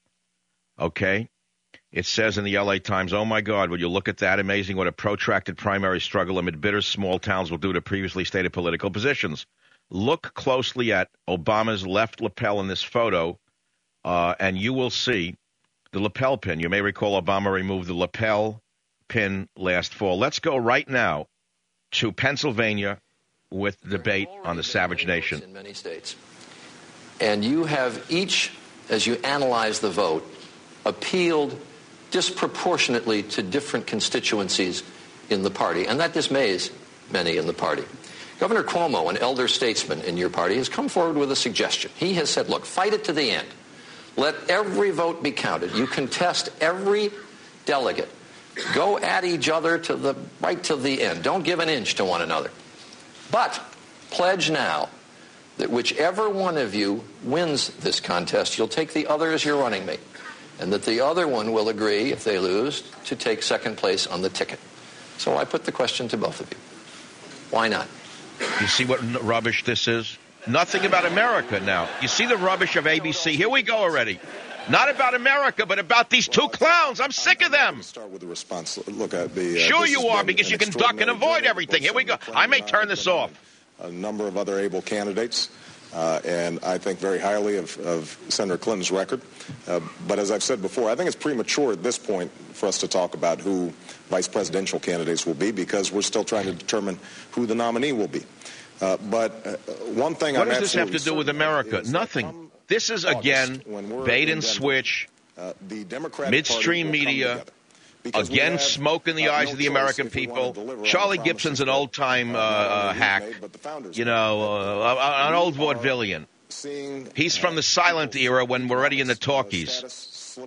Okay? It says in the L A Times, oh, my God, would you look at that? Amazing what a protracted primary struggle amid bitter small towns will do to previously stated political positions. Look closely at Obama's left lapel in this photo, uh, and you will see the lapel pin. You may recall Obama removed the lapel pin last fall. Let's go right now to Pennsylvania with the debate on the Savage Nation. In many states. And you have each, as you analyze the vote, appealed disproportionately to different constituencies in the party, and that dismays many in the party. Governor Cuomo, an elder statesman in your party, has come forward with a suggestion. He has said, look, fight it to the end. Let every vote be counted. You contest every delegate. Go at each other to the right to the end. Don't give an inch to one another. But pledge now that whichever one of you wins this contest, you'll take the other as your running mate, and that the other one will agree, if they lose, to take second place on the ticket. So I put the question to both of you. Why not? You see what rubbish this is? Nothing about America now. You see the rubbish of A B C? Here we go already. Not about America, but about these two clowns. I'm sick of them. Start with the response. Look at the. Uh, sure you are, because you can duck and avoid everything. Here we go. I may turn this off. A number of other able candidates, uh, and I think very highly of, of Senator Clinton's record. Uh, but as I've said before, I think it's premature at this point for us to talk about who vice presidential candidates will be, because we're still trying to determine who the nominee will be. Uh, but uh, one thing what I'm does this have to do with America? Nothing. This is, again, bait and switch, uh, the Democratic midstream media, again, have, smoke in the uh, eyes no of the American people. Charlie Gibson's an old-time uh, uh, hack, you know, uh, an old vaudevillian. He's from the silent era when we're already in the talkies.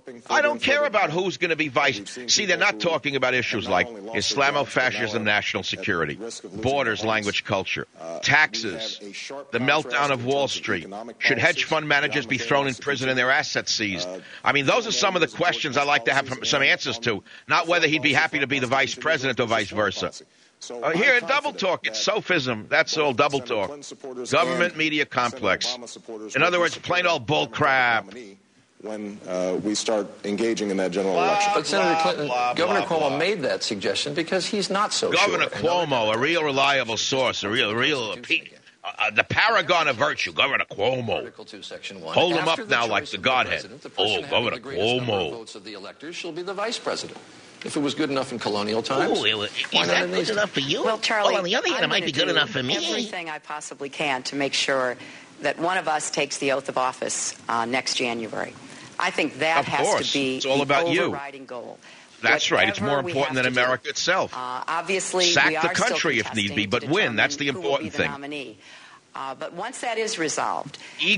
I don't care about who's going to be vice. See, they're not talking about issues like Islamofascism, national security, borders, language, culture, taxes, the meltdown of Wall Street. Should hedge fund managers be thrown in prison and their assets seized? I mean, those are some of the questions I'd like to have some answers to, not whether he'd be happy to be the vice president or vice versa. Uh, here, double talk. It's sophism. That's all double talk. Government media complex. In other words, plain old bull crap. When uh, we start engaging in that general blah, election. But Senator Clinton, blah, Governor blah, Cuomo blah. made that suggestion because he's not so Governor sure. Cuomo, a real reliable source, a real, real, uh, the paragon of virtue, Governor Cuomo. Article two, Section one. Hold him up After now the like choice the of Godhead. president, the Oh, person having Governor the greatest number of Cuomo. votes of the electors shall be the vice president. If it was good enough in colonial times, Ooh, why is not that in good these enough for you? Well, Charlie, well, on the other hand, I'm it might be gonna good do enough for me. Everything I possibly can to make sure that one of us takes the oath of office uh, next January. I think that of has course. to be it's all the about overriding you. goal. That's right. It's more Whatever we important have than to do. America itself. Uh, obviously, Sack we the are still country if need be, contesting but to win. That's the determine who will be important the thing. nominee. Uh, but once that is resolved,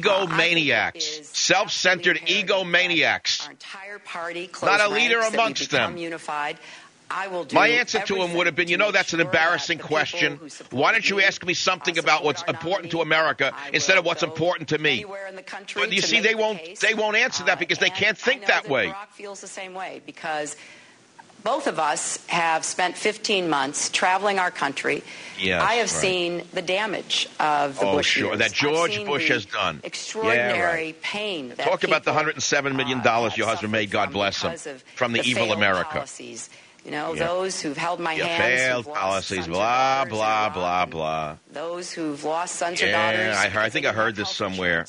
Egomaniacs, self-centered egomaniacs. our entire party Not a close leader ranks, that we amongst become them. Unified. I will do My answer to him everything would have been, you know, that's an embarrassing question. Why don't you ask me something about what's important to America instead of what's important to me? But you see, they won't they won't answer that because they can't think that way. Barack feels the same way because both of us have spent fifteen months traveling our country. Yes, I have right. seen the damage of the Oh, Bush sure, years. that George I've seen Bush the has done. Extraordinary Yeah, right. pain. That Talk about the people, one hundred seven million dollars your husband made, God bless him, because of from the, the evil failed America. Policies. You know, Yeah. those who've held my Your hands, failed who've lost policies, sons or blah, daughters in blah, Iraq, blah, blah. those who've lost sons or daughters. Yeah, I, heard, I think I heard this somewhere.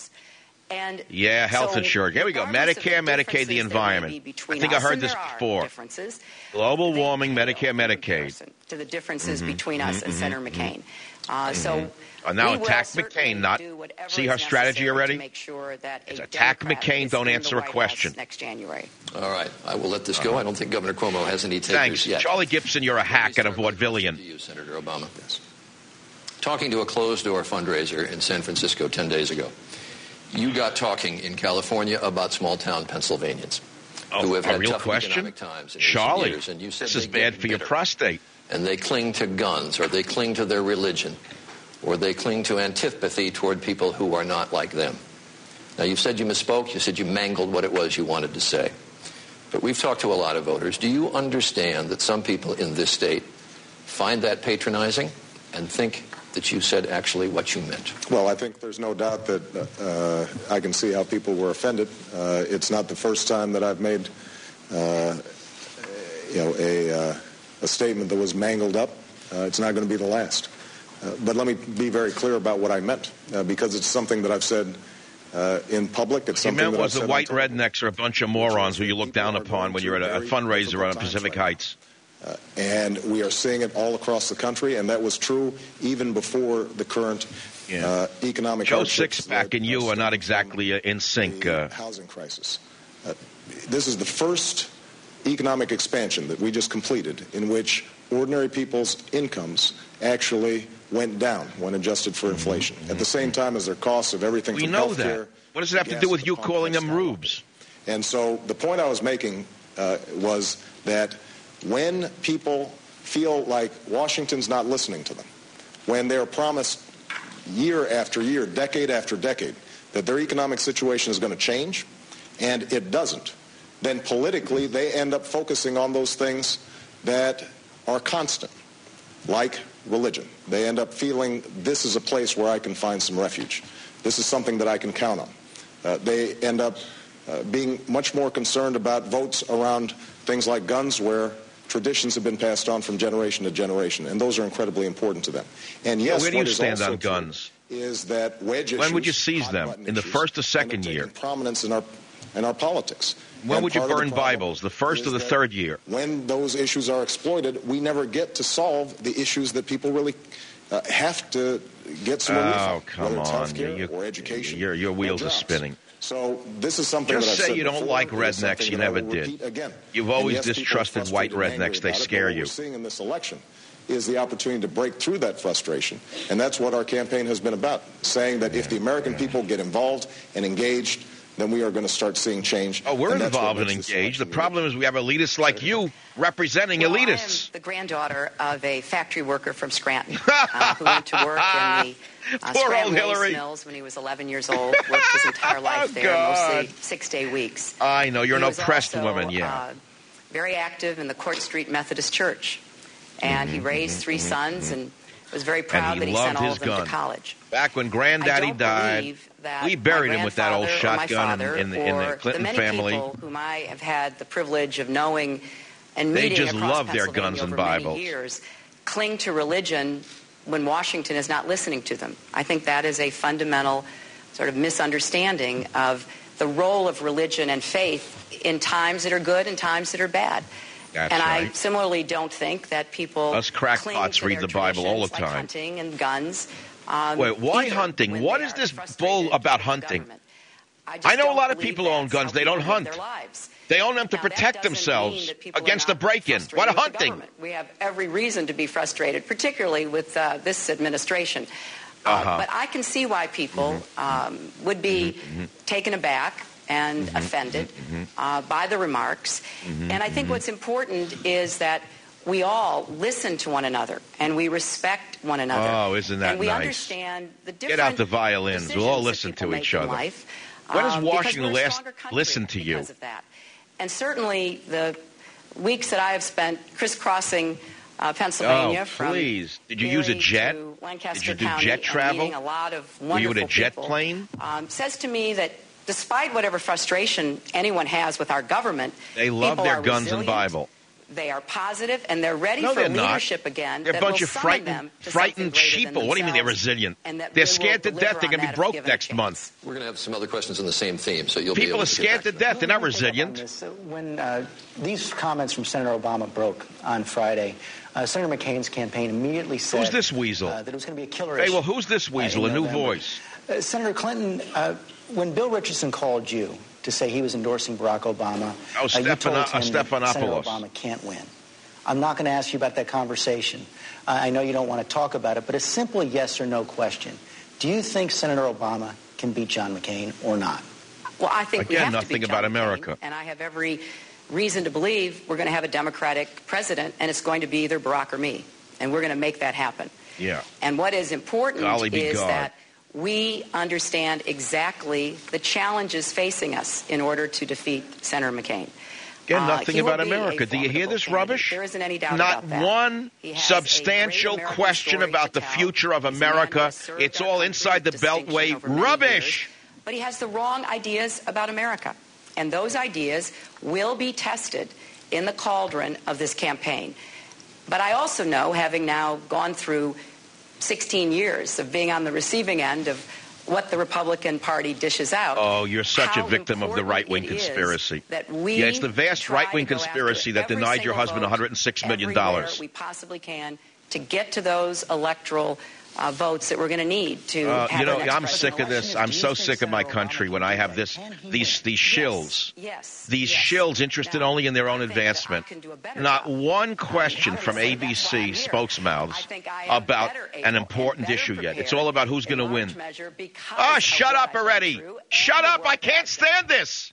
And Yeah, health so insurance. Here we go. regardless of the Medicare, Medicaid, the differences there may environment. be I between think I us, heard and this there are before. differences, Global warming, Medicare, Medicaid. to the differences Mhm, between us mhm, and mhm, Senator McCain. Uh, mhm. So Uh, now we will attack certainly McCain, not do whatever see is her strategy necessary already? to make sure that a It's attack Democrat McCain, is don't in answer the a White question. House next January. All right. I will let this go. I don't think Governor Cuomo has any takers Thanks. yet. Charlie Gibson, you're a hack and a vaudevillian. To you, Senator Obama. Yes. Talking to a closed-door fundraiser in San Francisco ten days ago, you got talking in California about small-town Pennsylvanians Oh, who have a had real tough question? economic times in recent Charlie, years, and you said this is they bad get for your bitter. prostate. And they cling to guns, or they cling to their religion, or they cling to antipathy toward people who are not like them. Now, you said you misspoke. You said you mangled what it was you wanted to say. But we've talked to a lot of voters. Do you understand that some people in this state find that patronizing and think that you said actually what you meant? Well, I think there's no doubt that uh, I can see how people were offended. Uh, it's not the first time that I've made, uh, you know, a, uh, a statement that was mangled up. Uh, it's not going to be the last. Uh, but let me be very clear about what I meant, uh, because it's something that I've said uh, in public. It's You something meant that was I've the said white on television. rednecks are a bunch of morons who you look down upon when you're at a, a fundraiser on Pacific Heights. Uh, and we are seeing it all across the country, and that was true even before the current uh, economic Joe hardships Sixpack and you are not exactly uh, in sync. Uh, housing crisis. Uh, this is the first economic expansion that we just completed in which ordinary people's incomes actually went down when adjusted for inflation. At the same time as their costs of everything we from know healthcare. that. What does it have to do with you calling them rubes? And so the point I was making uh, was that when people feel like Washington's not listening to them, when they're promised year after year, decade after decade, that their economic situation is going to change, and it doesn't, then politically they end up focusing on those things that are constant, like religion. They end up feeling this is a place where I can find some refuge. This is something that I can count on. Uh, they end up uh, being much more concerned about votes around things like guns, where traditions have been passed on from generation to generation, and those are incredibly important to them. And yes, yeah, where do what you is stand also on true guns? Is that wedge When issues, would you seize them? In the issues, first or second year? prominence in our in our politics. When And would you part of the burn problem Bibles? The first or is the that third year? When those issues are exploited, we never get to solve the issues that people really uh, have to get some relief Oh, on, come whether it's on. healthcare You- or education. Your, your or wheels are jobs. spinning. So this is something Just that I've say said you don't before. like It is rednecks. something You that I never will did. repeat Again. You've And always yes, people are distrusted white frustrated and angry rednecks. They about it, scare but you. What we're seeing in this election is the opportunity to break through that frustration. And that's what our campaign has been about, saying that if the American people get involved and engaged, then we are going to start seeing change. Oh, we're And that's what involved and makes this engaged. The election problem is we have elitists like you representing Well, elitists. I am the granddaughter of a factory worker from Scranton uh, who went to work in the uh, Poor Scranton old Hillary. Lace Mills when he was eleven years old, worked his entire life there, God. mostly six-day weeks. I know. You're He an was oppressed also, woman, yeah. Uh, very active in the Court Street Methodist Church. And he raised three sons and was very proud he that he loved sent all his of them gun. to college. Back when I Granddaddy don't died, believe that we buried my him with that old grandfather or my shotgun father in, in, the, in the or Clinton the many family. people whom I have had the privilege of knowing and They meeting just across love their Pennsylvania guns and over many Bibles. years cling to religion when Washington is not listening to them. I think that is a fundamental sort of misunderstanding of the role of religion and faith in times that are good and times that are bad. That's and right. I similarly don't think that people Us cling crackpots to read their the Bible all the traditions like time. hunting and guns. Um, Wait, why either hunting? when What they is are this frustrated bull about with hunting? government. I, just I know a don't lot of believe people who own that's guns. how They don't people live hunt. their lives. They own them to Now, that protect doesn't themselves mean that people are against the not break-in. frustrated What a with the hunting! government. We have every reason to be frustrated, particularly with uh, this administration. Uh, Uh-huh. But I can see why people um, would be Mm-hmm. taken aback and offended uh, by the remarks. Mm-hmm. And I think what's important is that we all listen to one another and we respect one another. Oh, isn't that and we nice? understand the different Get out the violins. We'll all decisions that listen people to make each in other. life, When has um, because Washington we're a last stronger country listened to you? because of that. And certainly the weeks that I have spent crisscrossing uh, Pennsylvania Oh, from please. Did you use a Erie jet? to Lancaster Did you do County jet and travel? meeting a lot of Were you in a wonderful jet people, plane? um, says to me that despite whatever frustration anyone has with our government, They love people their are guns and resilient, Bible. They are positive, and they're ready No, for they're not. leadership again. They're a that bunch will of summon frightened, them to frightened something greater than sheeple. What do you mean they're themselves, resilient? and that They're they will scared to deliver death. They're on going to that be if broke given a next chance. month. We're going to have some other questions on the same theme, so you'll be People able are to get scared back to to death. They're not Let me pick up on resilient. this. Uh, When uh, these comments from Senator Obama broke on Friday, uh, Senator McCain's campaign immediately said Who's this weasel? uh, that it was going to be a killer Hey, issue. well, who's this weasel? uh, A in new November. voice. Uh, Senator Clinton, uh, when Bill Richardson called you to say he was endorsing Barack Obama, Oh, uh, you Stephan- told uh, him that Senator Stephanopoulos. Obama can't win. I'm not going to ask you about that conversation. Uh, I know you don't want to talk about it, but a simple yes or no question. Do you think Senator Obama can beat John McCain or not? Well, I think we Again, have to nothing be about John America. McCain, and I have every reason to believe we're going to have a Democratic president, and it's going to be either Barack or me, and we're going to make that happen. Yeah. And what is important Golly be is God. that we understand exactly the challenges facing us in order to defeat Senator McCain. Again, Uh, nothing he will about be a America. Do you hear formidable this candidate. rubbish? There isn't any doubt Not about that. one He has a substantial great American question story about to the tell. future of He's a man who America. has served It's our all country inside the with distinction Beltway. over many Rubbish. years. But he has the wrong ideas about America. And those ideas will be tested in the cauldron of this campaign. But I also know, having now gone through sixteen years of being on the receiving end of what the Republican Party dishes out. Oh, you're such a how victim of the important right-wing it is conspiracy. that we Yeah, it's the vast try to right-wing go after conspiracy that every denied your single husband vote one hundred six million dollars. everywhere we possibly can to get to those electoral uh, votes that we're going to need to Uh, have you know, our next I'm president. sick of this. I'm so sick of my country when I have this, these these shills, these shills interested only in their own advancement. Not one question from A B C spokesmouths about an important issue yet. It's all about who's going to win. Oh, shut up already! Shut up! I can't stand this.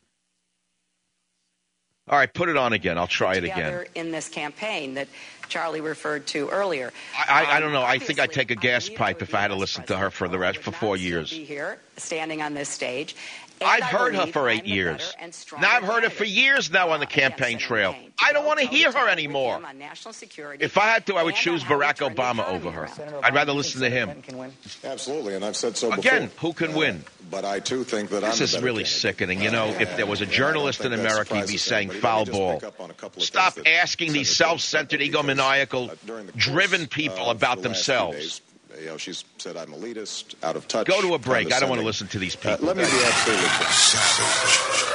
All right, put it on again. I'll try it again. Together in this campaign that Charlie referred to earlier. I, I, I don't know. I think I'd take a gas pipe if I had to listen to her for the rest for four years. Be here, standing on this stage. I've heard her for eight years. Now I've heard her for years now on the campaign trail. I don't want to hear her anymore. If I had to, I would choose Barack Obama over her. I'd rather listen to him. Absolutely, and I've said so Again, before. who can win? But I too think that This I'm is the better really candidate. sickening. You know, if there was a journalist in I don't think that America, he'd be surprises saying anybody. foul Let me just ball. pick up on a couple of Stop things that asking these Senator Clinton self-centered, said, because, egomaniacal, uh, during the course driven people of about the last few themselves. days, you know, she's said I'm elitist, out of touch. Go to a break. I don't want to condescending. listen to these Uh, people. let me be absolutely clear.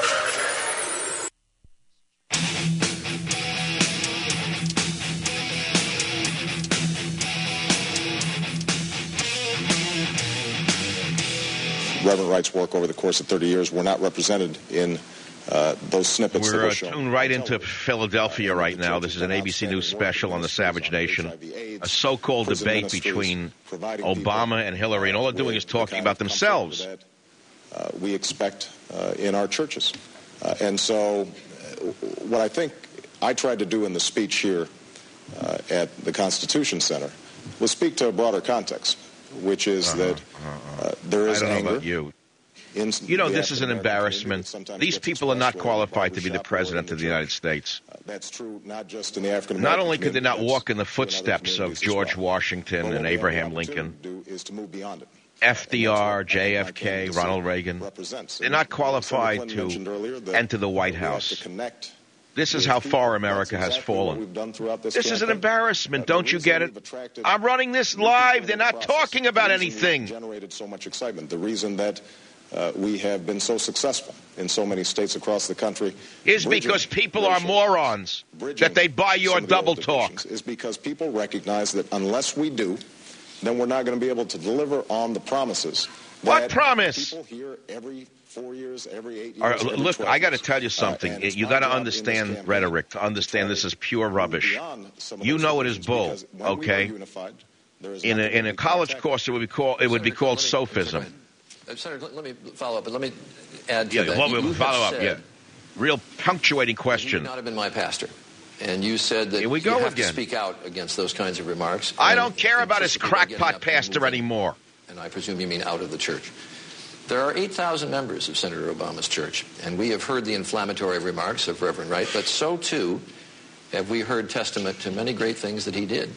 Reverend Wright's work over the course of thirty years were not represented in uh, those snippets that We're were uh, shown. tuned right into Philadelphia right now. This is an A B C News special on the Savage Nation. A so-called debate between Obama and Hillary, and all they're doing is talking about themselves. That, uh, we expect uh, in our churches. Uh, and so uh, what I think I tried to do in the speech here uh, at the Constitution Center was speak to a broader context, which is Uh-huh, that uh, there is I don't know anger. about you. In You know, the this is an African-American community embarrassment. that sometimes These gets people are not expressed whether in the qualified to be the barbershop or in president of the church. United States. Uh, that's true not just in the African Not American only could they not community, walk in the that's true other footsteps of communities as George well. Washington But what and we have the Abraham opportunity Lincoln, to do is to move beyond it. F D R, J F K, Ronald Reagan. They're not qualified to enter the White House. This is how far America has fallen. This is an embarrassment. Don't you get it? I'm running this live. They're not talking about anything. Generated so much excitement. The reason that uh, we have been so successful in so many states across the country. Is because people are morons, that they buy your double talk. Is because people recognize that unless we do, then we're not going to be able to deliver on the promises. What promise? People hear every four years, every eight years. All right, every look, twelve I got to years. tell you something. Uh, you got to understand rhetoric to understand this is pure rubbish. You know it is bull, okay? In a, in a college course, it would be called it would be called sophism. Uh, Senator, let me follow up, but let me add to Yeah, that. well, You we'll have follow up. said Yeah, real punctuating You question. would not have been my pastor. And you said that Here we you go have again. to speak out against those kinds of remarks. I and don't care about his anticipate getting crackpot up and pastor moving. anymore. And I presume you mean out of the church. There are eight thousand members of Senator Obama's church, and we have heard the inflammatory remarks of Reverend Wright, but so too have we heard testament to many great things that he did.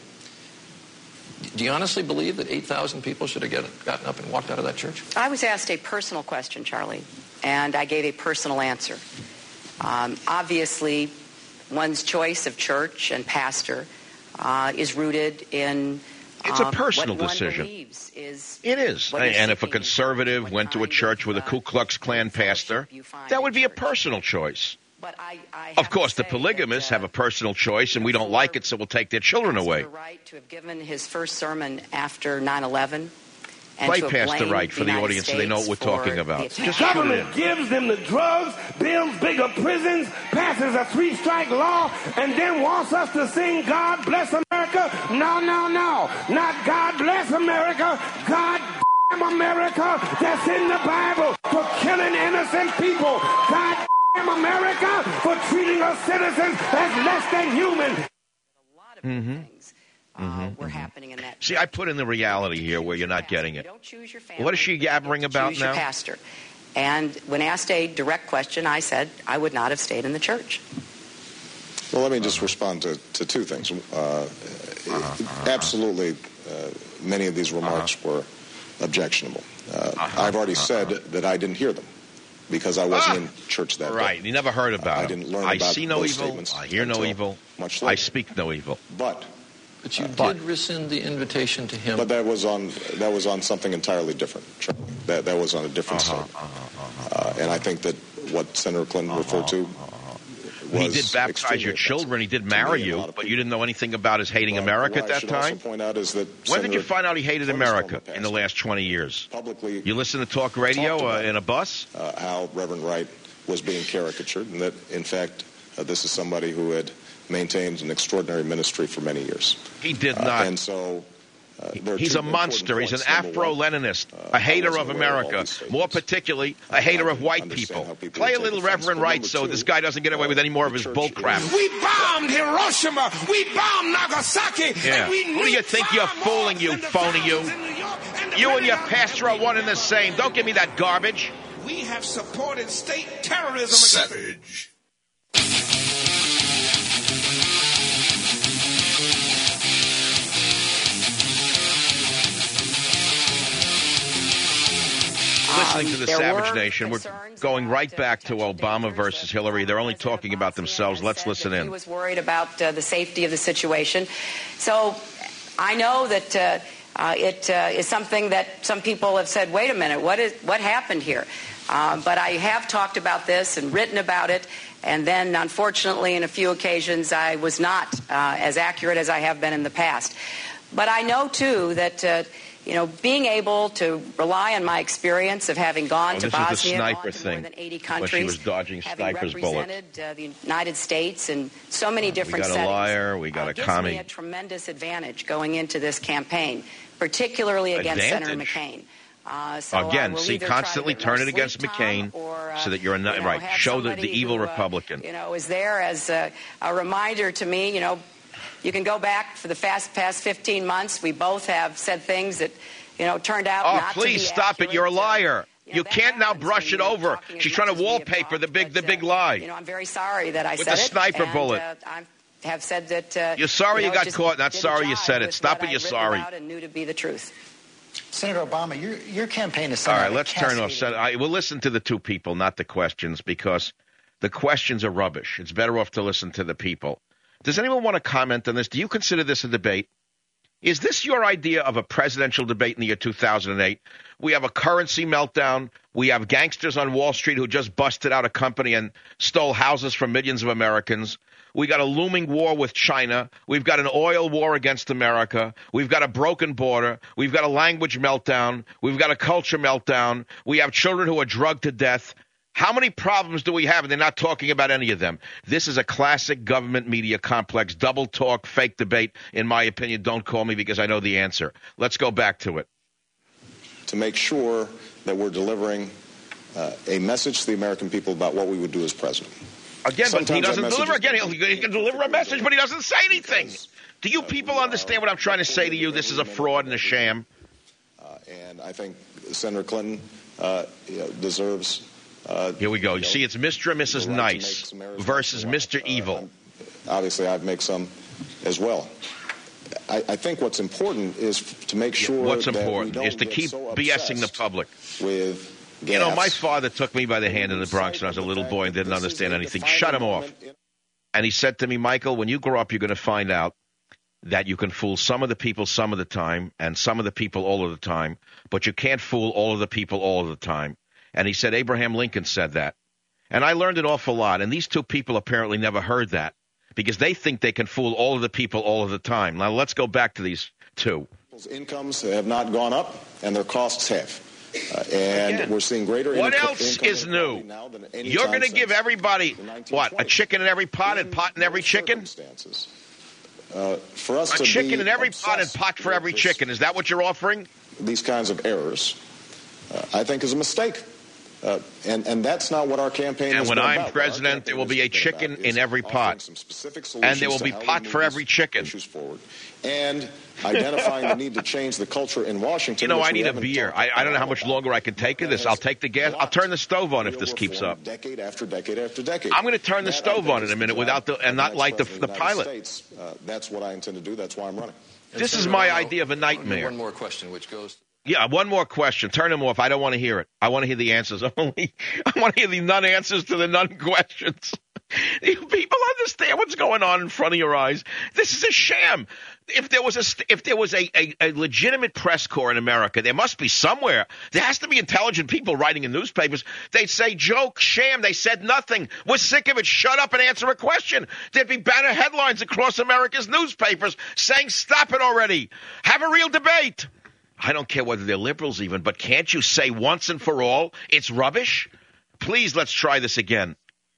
Do you honestly believe that eight thousand people should have get, gotten up and walked out of that church? I was asked a personal question, Charlie, and I gave a personal answer. Um, obviously, one's choice of church and pastor uh, is rooted in It's a um, personal what one decision. believes is It is. what you're And if a seeking, conservative went to a church with a Ku Klux Klan pastor, that would be a personal choice. But I, I Of course, the polygamists have a personal choice, and we don't like it, so we'll take their children away. Wright to have given his first sermon after nine eleven. And Play to have Pastor blamed Wright for the United audience so they know what we're States for talking about. the attack. Just shoot it Government in. gives them the drugs, builds bigger prisons, passes a three-strike law, and then wants us to sing God Bless America? No, no, no. Not God Bless America. God damn America that's in the Bible for killing innocent people. God damn America for treating us citizens as less than human. Mm-hmm. Uh, were happening in that. See, I put in the reality here where you're not getting it. What is she yabbering about Choose your now? pastor. And when asked a direct question, I said I would not have stayed in the church. Well, let me just respond to, to two things. Uh, absolutely, uh, many of these remarks were objectionable. Uh, I've already said that I didn't hear them because I wasn't in church that day. Right, you never heard about I it. didn't learn I about see no those evil, statements I hear no until evil, much I later. speak no evil. But But you Uh, did rescind the invitation to him. But that was on that was on something entirely different. Charlie. That that was on a different Uh-huh, statement. Uh, and I think that what Senator Clinton referred to was He did baptize extremely your offensive children. He did to marry me and a you, lot of but you didn't know anything about his hating But America what at I that should time. also point out is that When did you Senator find out he hated Clinton's America former in the last twenty years? Publicly, You listen to talk radio talked uh, about in a bus? uh, how Reverend Wright was being caricatured, and that in fact uh, this is somebody who had maintained an extraordinary ministry for many years. He did Uh, not. and so uh, there are He's two a monster. important He's an points. Number one, Afro-Leninist, uh, a hater I of wasn't aware of all America, these statements. more particularly a hater I of white understand people. how people Play a take little offense, Reverend but Wright number so two, this guy doesn't get away with any more of his church bull is- crap. We bombed Hiroshima. We bombed Nagasaki. Yeah. And we Who do you think you're fooling, you phony you? You and your pastor are one and the same. Don't give me that garbage. We have supported state terrorism. Savage. Listening to the there Savage were Nation, we're concerns going about, right uh, back to potential Obama dangers versus that Hillary. They're only President talking about Bosnia themselves. has Let's said listen that in. He was worried about uh, the safety of the situation. So I know that uh, uh, it uh, is something that some people have said, wait a minute, what is what happened here? Uh, but I have talked about this and written about it. And then, unfortunately, in a few occasions, I was not uh, as accurate as I have been in the past. But I know, too, that, uh, you know, being able to rely on my experience of having gone Oh, to this is the Bosnia, sniper gone to thing, more than eighty when countries, she was dodging having sniper's bullets. represented uh, the United States in so many We different got a settings, liar. We got uh, a gives commie. me a tremendous advantage going into this campaign, particularly against Senator Advantage? McCain. Uh, so I Again, will see, either try to constantly get more turn it against sleep McCain time or, uh, so that you're a you nut, know, right. have Show the, somebody the evil who, uh, Republican. You know, is there as a, a reminder to me. You know, you can go back for the fast past fifteen months. We both have said things that, you know, turned out Oh, not to be please stop accurate. it. You're a liar. You know, You that can't now happens brush when it you're over. talking as She's much trying to as we have wallpaper the talked, big the but, big uh, lie. You know, I'm very sorry that I With said the it. sniper and, bullet. Uh, I have said that. Uh, You're sorry you, you know, got just caught, not didn't sorry you jive said it. with Stop what it, you're I'd written sorry. about and knew to be the truth. Senator Obama, your your campaign is All sent right, out a let's turn off. cascade Sen- I, we'll listen to the two people, not the questions, because the questions are rubbish. It's better off to listen to the people. Does anyone want to comment on this? Do you consider this a debate? Is this your idea of a presidential debate in the year two thousand eight? We have a currency meltdown. We have gangsters on Wall Street who just busted out a company and stole houses from millions of Americans. We got a looming war with China. We've got an oil war against America. We've got a broken border. We've got a language meltdown. We've got a culture meltdown. We have children who are drugged to death. How many problems do we have? And they're not talking about any of them. This is a classic government media complex, double talk, fake debate. In my opinion, don't call me because I know the answer. Let's go back to it. To make sure that we're delivering uh, a message to the American people about what we would do as president. Again, but he Sometimes doesn't that deliver. message Again, he, he can deliver a message, but he doesn't say anything. Do you people understand what I'm trying to say to you? This is a fraud and a sham. Uh, and I think Senator Clinton uh, you know, deserves... Uh, Here we go. You see, it's Mister and Missus right Nice versus Mister Evil. Uh, obviously, I'd make some as well. I, I think what's important is to make sure What's that important we don't is to get keep so BSing the public. With You know, my gaffes. father took me by the hand in the Bronx when I was a little boy and didn't understand anything. Shut him off. And he said to me, Michael, when you grow up, you're going to find out that you can fool some of the people some of the time and some of the people all of the time, but you can't fool all of the people all of the time. And he said Abraham Lincoln said that. And I learned an awful lot. And these two people apparently never heard that because they think they can fool all of the people all of the time. Now, let's go back to these two. People's incomes have not gone up, and their costs have. Uh, and Again, we're seeing greater What income, else income is new? now than any You're time going to since give everybody, the nineteen what, a twenties. chicken in every pot and pot in every chicken? Uh, for us A to chicken be in every pot and obsessed pot for with every this- chicken. Is that what you're offering? These kinds of errors, uh, I think, is a mistake. Uh, and, and that's not what our campaign And has when been I'm about. What our president, there will be a campaign has been chicken about in is every offering pot. some specific And there will solutions be to how we pot move for these every chicken. issues forward. And identifying the need to change the culture in Washington. You know, which I we need a haven't beer. talked I, I don't know how about. much longer I can take of this. I'll take the gas. I'll turn the stove on if this Real keeps reform, up. Decade after decade after decade. I'm going to turn the That, I stove think, on is in a the minute job without the of and not next light the, president the of United pilot. States. Uh, that's what I intend to do. That's why I'm running. This is my idea of a nightmare. One more question, which goes. Yeah, one more question. Turn him off. I don't want to hear it. I want to hear the answers only. I want to hear the none answers to the none questions. You people understand what's going on in front of your eyes. This is a sham. If there was a if there was a, a, a legitimate press corps in America, there must be somewhere. There has to be intelligent people writing in newspapers. They'd say, joke, sham. They said nothing. We're sick of it. Shut up and answer a question. There'd be banner headlines across America's newspapers saying, stop it already. Have a real debate. I don't care whether they're liberals even, but can't you say once and for all, it's rubbish? Please, let's try this again.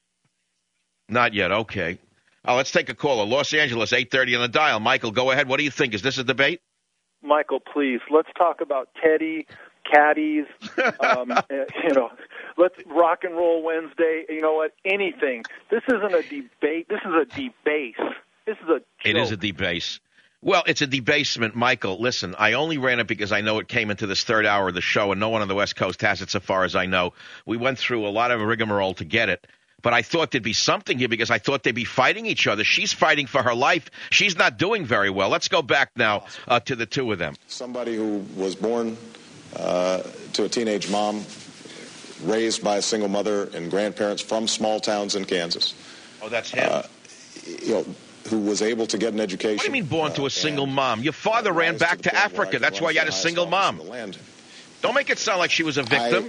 Not yet. Okay. Oh, let's take a caller. Los Angeles, eight thirty on the dial. Michael, go ahead. What do you think? Is this a debate? Michael, please, let's talk about Teddy, caddies, um, uh, you know, let's rock and roll Wednesday. You know what? Anything. This isn't a debate. This is a debase. This is a joke. It is a debase. Well, it's a debasement, Michael. Listen, I only ran it because I know it came into this third hour of the show, and no one on the West Coast has it so far as I know. We went through a lot of rigmarole to get it, but I thought there'd be something here because I thought they'd be fighting each other. She's fighting for her life. She's not doing very well. Let's go back now uh, to the two of them. Somebody who was born uh, to a teenage mom, raised by a single mother and grandparents from small towns in Kansas. Oh, that's him. Uh, you know, who was able to get an education. What do you mean born to a single mom? Your father ran back to Africa. That's why you had a single mom. Don't make it sound like she was a victim.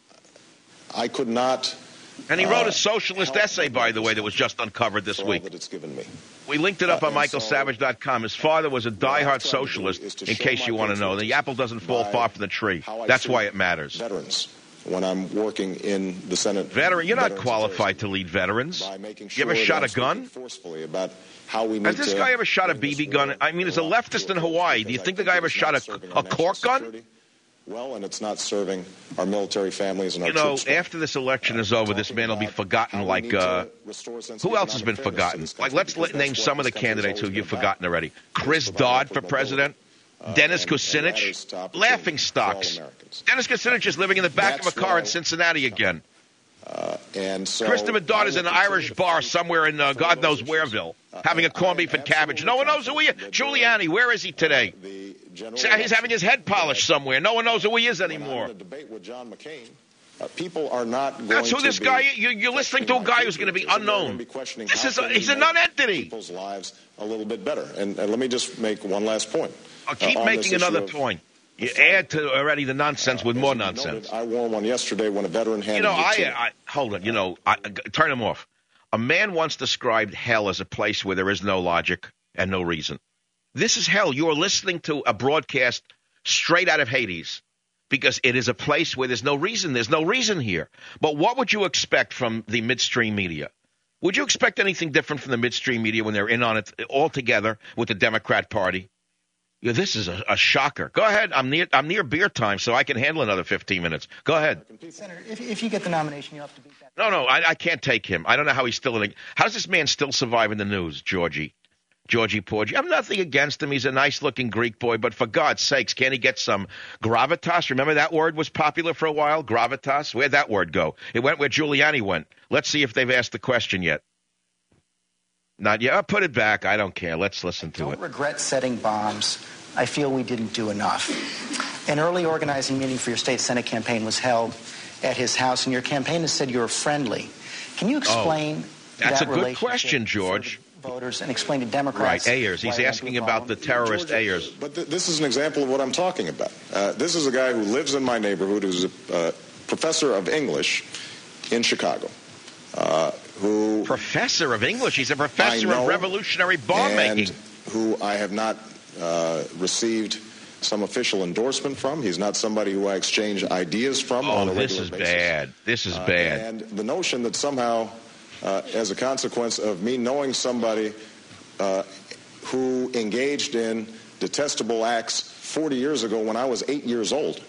I, I could not. And he wrote uh, a socialist essay, by the way, that was just uncovered this week. That it's given me. We linked it up Uh, on and michael savage dot com. His father was a diehard trying to do socialist, is to in show case my you want to know. The apple doesn't fall by far from the tree. how I That's treat why it matters. Veterans, when I'm working in the Senate. Veteran, you're not Veterans qualified to lead veterans. by making You sure ever shot that a I'm speaking gun? forcefully about how we need Has this to guy ever shot a bring B B this gun? war I mean, as a to leftist in a close, Hawaii, do you because think I the guy ever it's shot not a, serving a our national cork gun? security well, and it's not serving our military families and our You know, troops well. after this election is over, this man will be forgotten like, uh, who else has been forgotten? Like, let's let, name some of the candidates who you've forgotten already. Chris Dodd for president. Dennis Kucinich. Laughing stocks. Dennis Kucinich is living in the back of a car in Cincinnati again. Uh, and so Christopher Dodd is in an Irish bar somewhere in uh, God knows whereville, having a corned beef and cabbage. No one knows who he is. Giuliani, where is he today? He's having his head polished somewhere. No one knows who he is anymore. debate with John McCain, uh, people are not going That's who to this be guy. You're, you're listening to a guy who's going to be unknown. This is a, he's a non-entity. People's lives a little bit better. And, and let me just make one last point. uh, keep uh, making another of, point. You add to already the nonsense uh, with more nonsense. Noted, I wore one yesterday when a veteran handed You know, me I, two. I hold on. You know, I, turn him off. A man once described hell as a place where there is no logic and no reason. This is hell. You are listening to a broadcast straight out of Hades because it is a place where there's no reason. There's no reason here. But what would you expect from the midstream media? Would you expect anything different from the midstream media when they're in on it all together with the Democrat Party? Yeah, this is a, a shocker. Go ahead. I'm near I'm near beer time, so I can handle another fifteen minutes. Go ahead. Senator, if, if you get the nomination, you have to beat that. No, no, I, I can't take him. I don't know how he's still in. A, how does this man still survive in the news, Georgie? Georgie Porgy. I have nothing against him. He's a nice-looking Greek boy, but for God's sakes, can't he get some gravitas? Remember that word was popular for a while, gravitas? Where'd that word go? It went where Giuliani went. Let's see if they've asked the question yet. Not yet. I'll put it back. I don't care. Let's listen to I it. don't regret setting bombs. I feel we didn't do enough. An early organizing meeting for your state Senate campaign was held at his house, and your campaign has said you were friendly. Can you explain oh, that's that a good question, George. Voters and explain to Democrats. Right, Ayers. He's asking about the terrorist Georgia, Ayers. But th- this is an example of what I'm talking about. Uh, this is a guy who lives in my neighborhood, who's a uh, professor of English in Chicago. Uh, who professor of English? He's a professor know, of revolutionary bomb making. Who I have not uh, received some official endorsement from. He's not somebody who I exchange ideas from. Oh, on a this regular is basis. bad. This is uh, bad. And the notion that somehow, uh, as a consequence of me knowing somebody uh, who engaged in detestable acts forty years ago when I was eight years old,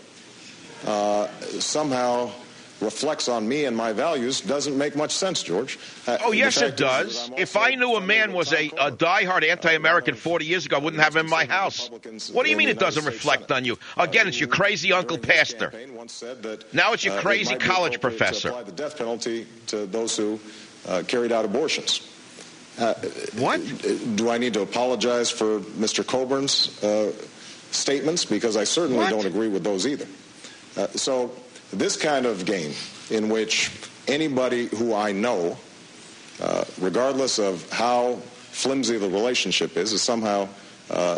uh, somehow reflects on me and my values doesn't make much sense, George. Uh, oh, yes, it does. If I knew a man was a, a diehard anti-American forty years ago, I wouldn't have him in my house. What do you mean it doesn't reflect on you? Again, it's your crazy uncle pastor. Now it's your crazy college professor. To apply the death penalty to those who uh, carried out abortions. Uh, what? Do I need to apologize for Mister Coburn's uh, statements? Because I certainly what? don't agree with those either. Uh, so this kind of game in which anybody who I know, uh, regardless of how flimsy the relationship is, is somehow uh,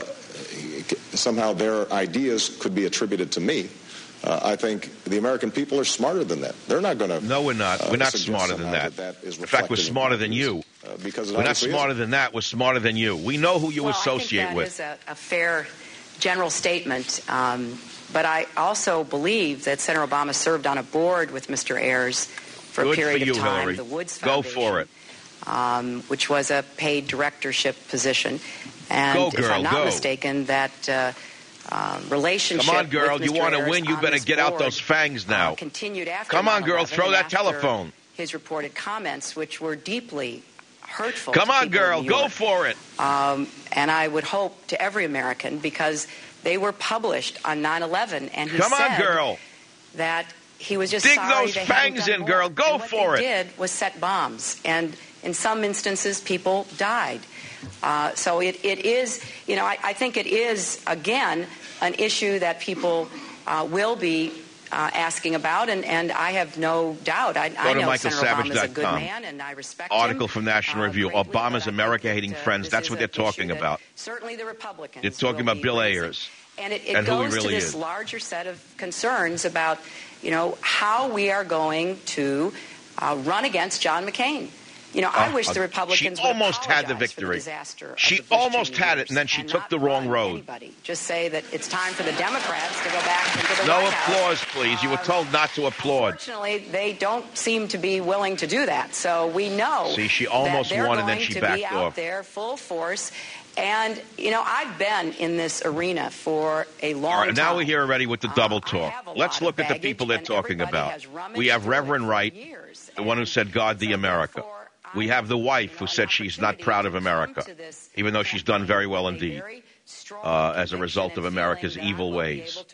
somehow their ideas could be attributed to me. Uh, I think the American people are smarter than that. They're not going to. No, we're not. Uh, we're not smarter than that. that, that is in fact, we're smarter than you. Uh, because we're not smarter than that. We're smarter than you. We know who you well, associate I think that with. is a, a fair general statement. Um, But I also believe that Senator Obama served on a board with Mister Ayers for Good a period for you, of time, Hillary. the Woods Go Foundation, for it. Um, which was a paid directorship position. And go, if girl, I'm not go. mistaken, that uh, uh, relationship Come on, girl. with You want to win, you better get out those fangs now. Uh, continued after Come on, girl. nine eleven Throw and that after telephone. His reported comments, which were deeply hurtful. Come to on, people girl. in New Go York. for it. Um, and I would hope to every American, because they were published on nine eleven, and he Come said on, girl. that he was just Dig sorry those they hadn't fangs done in, more. girl. Go and what for they it. did was set bombs, and in some instances, people died. Uh, so it, it is, you know, I, I think it is, again, an issue that people uh, will be uh, asking about, and, and I have no doubt. I, I know Senator Obama is a good man, and I respect Article him. from National uh, Review. greatly, Obama's but I America-hating think that, uh, friends. this That's is what they're an talking issue that about. Certainly the Republicans. They're talking will about be Bill raising. Ayers. And it, it and who he goes really to this is. larger set of concerns about, you know, how we are going to uh, run against John McCain. You know, I Uh, wish the uh, Republicans she would almost had the apologize for victory. disaster of She the Bush almost Cheney had it, years and then she and took not the wrong run road. Anybody. Just say that it's time for the Democrats to go back into the No White House. applause, please. You were told not to applaud. Unfortunately, they don't seem to be willing to do that. So we know See, she almost that they're won, and going then she to backed be out off. there full force. And, you know, I've been in this arena for a long All right, time. now we're here already with the double talk. have a Let's lot look of at the baggage, people they're and talking everybody about. has rummaged We have through it Reverend for Wright, years. the one who said God the America. We have the wife who said she's not proud of America, even though she's done very well indeed, uh, as a result of America's evil ways.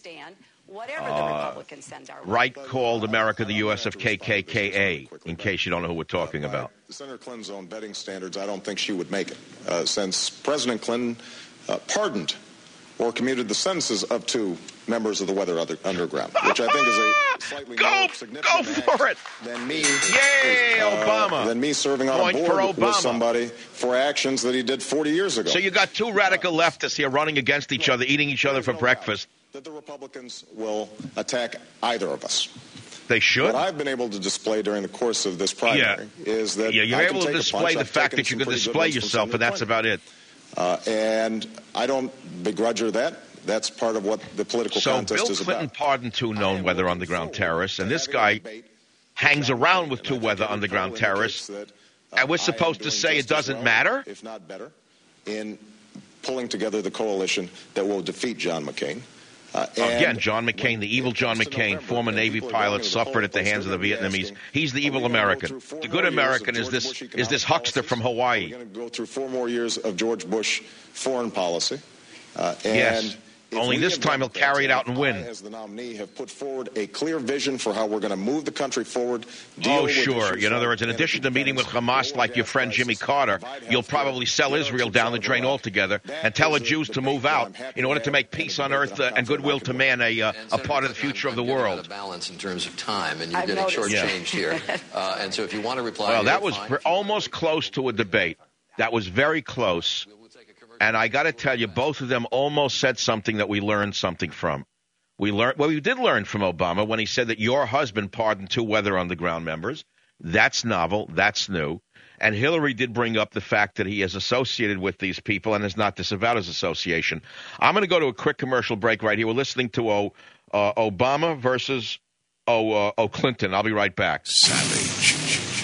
Uh, Wright called America the U S of K K K A, in case you don't know who we're talking about. Senator Clinton's own vetting standards, I don't think she would make it, uh, since President Clinton uh, pardoned or commuted the sentences of two members of the Weather Under- Underground, which I think is a slightly go, more significant go for it. than me. Yay, uh, Obama. Than me serving on Point a for board Obama. with somebody for actions that he did forty years ago. So you got two radical leftists here running against each other, eating each other for breakfast. That the Republicans will attack either of us. They should. What I've been able to display during the course of this primary yeah. is that yeah, you're I able can to take display a punch. the I've fact taken that you some can pretty good display ones from yourself, Senator and that's Clinton. about it. Uh, and I don't begrudge her that. That's part of what the political so contest Bill is Clinton about. pardoned two known Weather Underground terrorists, and this guy hangs around with two Weather Underground terrorists. That, uh, and we're supposed to say it doesn't well, matter? If not better, in pulling together the coalition that will defeat John McCain. Uh, Again, John McCain, the evil John McCain, former Navy pilot, suffered at the hands of the Vietnamese. He's the evil American. The good American is this is this huckster from Hawaii. We're going to go through four more years of George Bush foreign policy. Uh, and yes. Only this time he'll carry it out and win. I, as the nominee, have put forward a clear vision for how we're going to move the country forward. Oh, sure. In other words, in addition to meeting with Hamas like your friend Jimmy Carter, you'll probably sell Israel down the drain altogether and tell the Jews to move out in order to make peace on earth uh, and goodwill to man a, uh, a part of the future of the world. A balance in terms of time, and you're I've getting noticed. shortchanged here. Uh, and so if you want to reply, Well, that was fine. pr- almost close to a debate. That was very close. And I got to tell you, both of them almost said something that we learned something from. We learned, well, we did learn from Obama when he said that your husband pardoned two Weather Underground members. That's novel. That's new. And Hillary did bring up the fact that he is associated with these people and has not disavowed his association. I'm going to go to a quick commercial break right here. We're listening to o, uh, Obama versus o, uh, o Clinton. I'll be right back. Savage.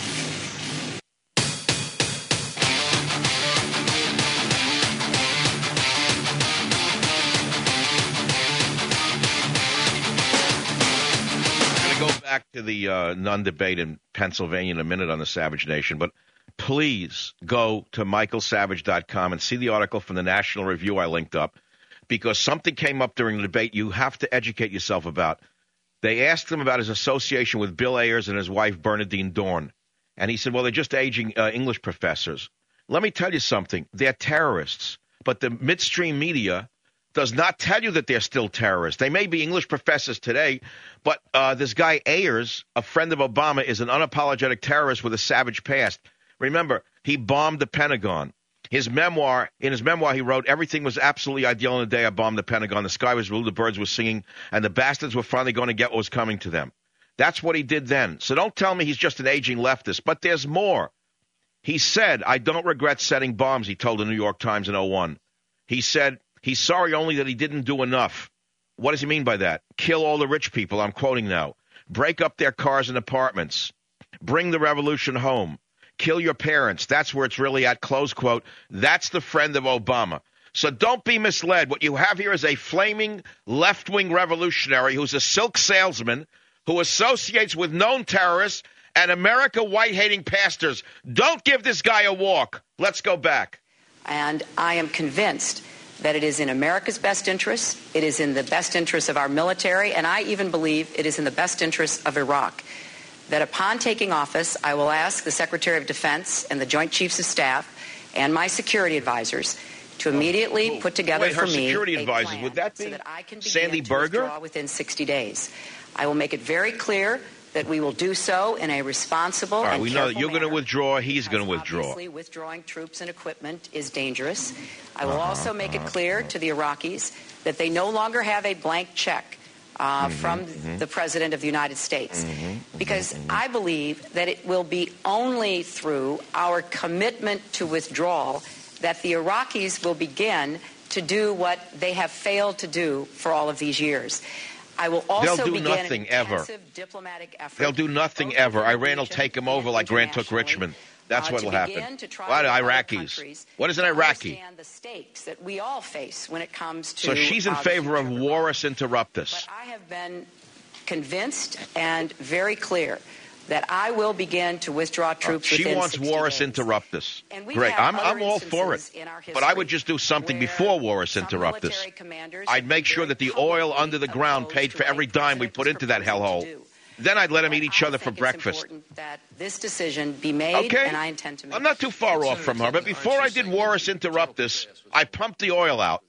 Back to the uh, non-debate in Pennsylvania in a minute on the Savage Nation, but please go to michael savage dot com and see the article from the National Review I linked up, because something came up during the debate you have to educate yourself about. They asked him about his association with Bill Ayers and his wife Bernadine Dorn, and he said, well, they're just aging uh, English professors. Let me tell you something. They're terrorists, but the midstream media does not tell you that they're still terrorists. They may be English professors today, but uh, this guy Ayers, a friend of Obama, is an unapologetic terrorist with a savage past. Remember, he bombed the Pentagon. His memoir, in his memoir, he wrote, everything was absolutely ideal on the day I bombed the Pentagon. The sky was blue, the birds were singing, and the bastards were finally going to get what was coming to them. That's what he did then. So don't tell me he's just an aging leftist, but there's more. He said, I don't regret setting bombs, he told the New York Times in oh one. He said, he's sorry only that he didn't do enough. What does he mean by that? Kill all the rich people, I'm quoting now. Break up their cars and apartments. Bring the revolution home. Kill your parents. That's where it's really at, close quote. That's the friend of Obama. So don't be misled. What you have here is a flaming left-wing revolutionary who's a silk salesman who associates with known terrorists and America white-hating pastors. Don't give this guy a walk. Let's go back. And I am convinced that it is in America's best interest, it is in the best interest of our military, and I even believe it is in the best interest of Iraq, that upon taking office, I will ask the Secretary of Defense and the Joint Chiefs of Staff and my security advisors to immediately oh, put together wait, for her me security a advisors, plan would that be so that I can begin Sandy to Berger? withdraw within sixty days. I will make it very clear that we will do so in a responsible All right, and we know that careful you're going to manner, withdraw, he's going to withdraw. Obviously, withdrawing troops and equipment is dangerous. I will uh-huh, also make uh-huh, it clear uh-huh. to the Iraqis that they no longer have a blank check uh, mm-hmm, from mm-hmm. the President of the United States. Mm-hmm, because mm-hmm. I believe that it will be only through our commitment to withdrawal that the Iraqis will begin to do what they have failed to do for all of these years. I will also They'll do begin nothing an ever. Diplomatic effort. They'll do nothing ever. Iran will take them over like Grant took Richmond. That's uh, what will happen. What Iraqis? What is an Iraqi? The stakes that we all face when it comes to. So she's in uh, favor of Warus Interruptus. But I have been convinced and very clear that I will begin to withdraw troops. Uh, she within wants Warus days. Interruptus. And we Great. have I'm, other I'm all for it. But I would just do something before Warus Interruptus. I'd make sure that the oil under the ground paid for every dime we put into that hellhole. Then I'd let them eat each other for breakfast. That this decision be made, okay. and I intend to make I'm not too far off from her, but before I did Warus Interruptus, I pumped the oil out.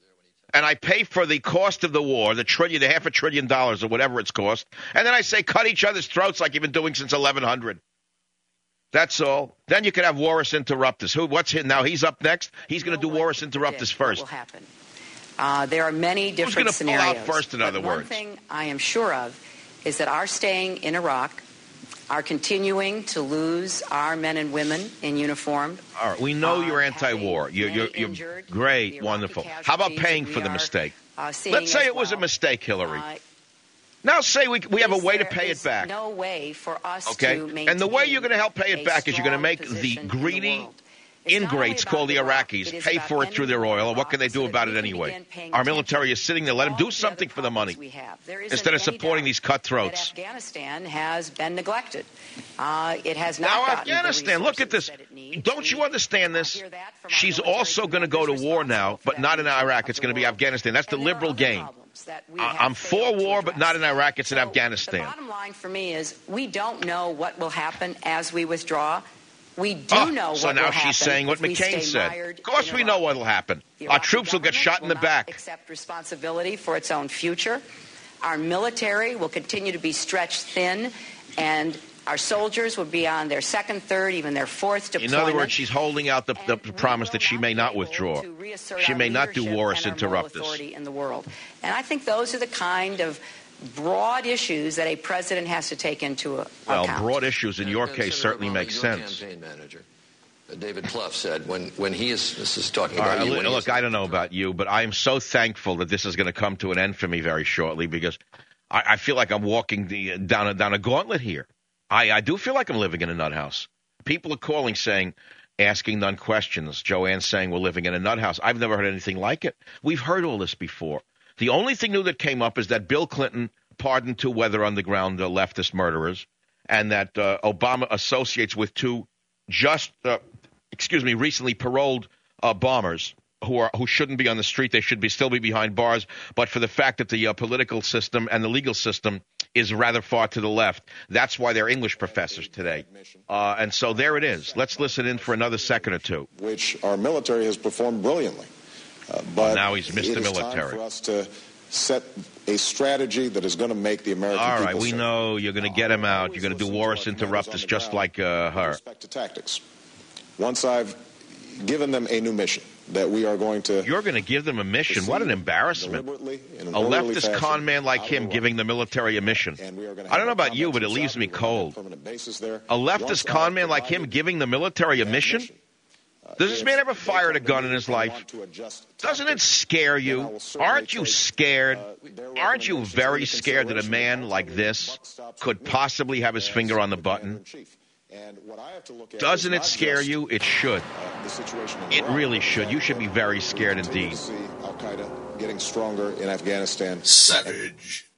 and I pay for the cost of the war, the trillion, the half a trillion dollars or whatever it's cost, and then I say cut each other's throats like you've been doing since eleven hundred. That's all. Then you could have Warris Interruptus. Who? What's his, now? He's up next. He's going to do Warris Interruptus first. What will happen? Uh, there are many different Who's scenarios. Who's going to pull out first, in other but words? One thing I am sure of is that our staying in Iraq, our continuing to lose our men and women in uniform. All right. We know uh, you're anti-war. You're, you're, you're injured, great, wonderful. How about paying for the are, mistake? Uh, Let's say it well. was a mistake, Hillary. Uh, now say we we have a way there, to pay it back. No way for us okay? to maintain and the way you're going to help pay it back is you're going to make the greedy ingrates called the Iraqis pay for it through their oil. What can they do about it anyway? Our military is sitting there. Let them do something for the money instead of supporting these cutthroats. Afghanistan has been neglected. Uh, it has not. Now Afghanistan, look at this. Don't you understand this? She's also going to go to war now, but not in Iraq. It's going to be Afghanistan. That's the liberal game. I'm for war, but not in Iraq. It's in Afghanistan. The bottom line for me is we don't know what will happen as we withdraw. We do oh, know so what now will she's happen saying what McCain said. Of course we know what will happen. Our troops will get shot in the back. Accept responsibility for its own future. Our military will continue to be stretched thin, and our soldiers will be on their second, third, even their fourth deployment. In other words, she's holding out the, the promise that she may not withdraw. She may not do Warris Interruptus. In the world. And I think those are the kind of broad issues that a president has to take into account. Well, broad issues in your case certainly Obama, makes your sense. Campaign manager, uh, David Plouffe, said when, when he is, this is talking All about right, you. look, look I don't know about you, but I am so thankful that this is going to come to an end for me very shortly because I, I feel like I'm walking the, down, a, down a gauntlet here. I, I do feel like I'm living in a nut house. People are calling saying, asking none questions. Joanne's saying we're living in a nut house. I've never heard anything like it. We've heard all this before. The only thing new that came up is that Bill Clinton pardoned two Weather Underground uh, leftist murderers, and that uh, Obama associates with two just, uh, excuse me, recently paroled uh, bombers who are who shouldn't be on the street. They should be still be behind bars. But for the fact that the uh, political system and the legal system is rather far to the left, that's why they're English professors today. Uh, and so there it is. Let's listen in for another second or two. Which our military has performed brilliantly. Uh, but well, now he's Mister it is Military. Time for us to set a strategy that is going to make the American All people right, we safe. know you're going to get him out. You're going to do Warris Interruptus just like uh, her. With respect to tactics. Once I've given them a new mission that we are going to... You're going to give them a mission? What an embarrassment. An a leftist con man like him giving the military a mission. I don't know about you, but it leaves me cold. A leftist con man like him giving the military a mission? Does this man ever fired a gun in his life? Doesn't it scare you? Aren't you scared? Aren't you very scared that a man like this could possibly have his finger on the button? Doesn't it scare you? It should. It really should. You should be very scared indeed. Al-Qaeda getting stronger in Afghanistan. Savage.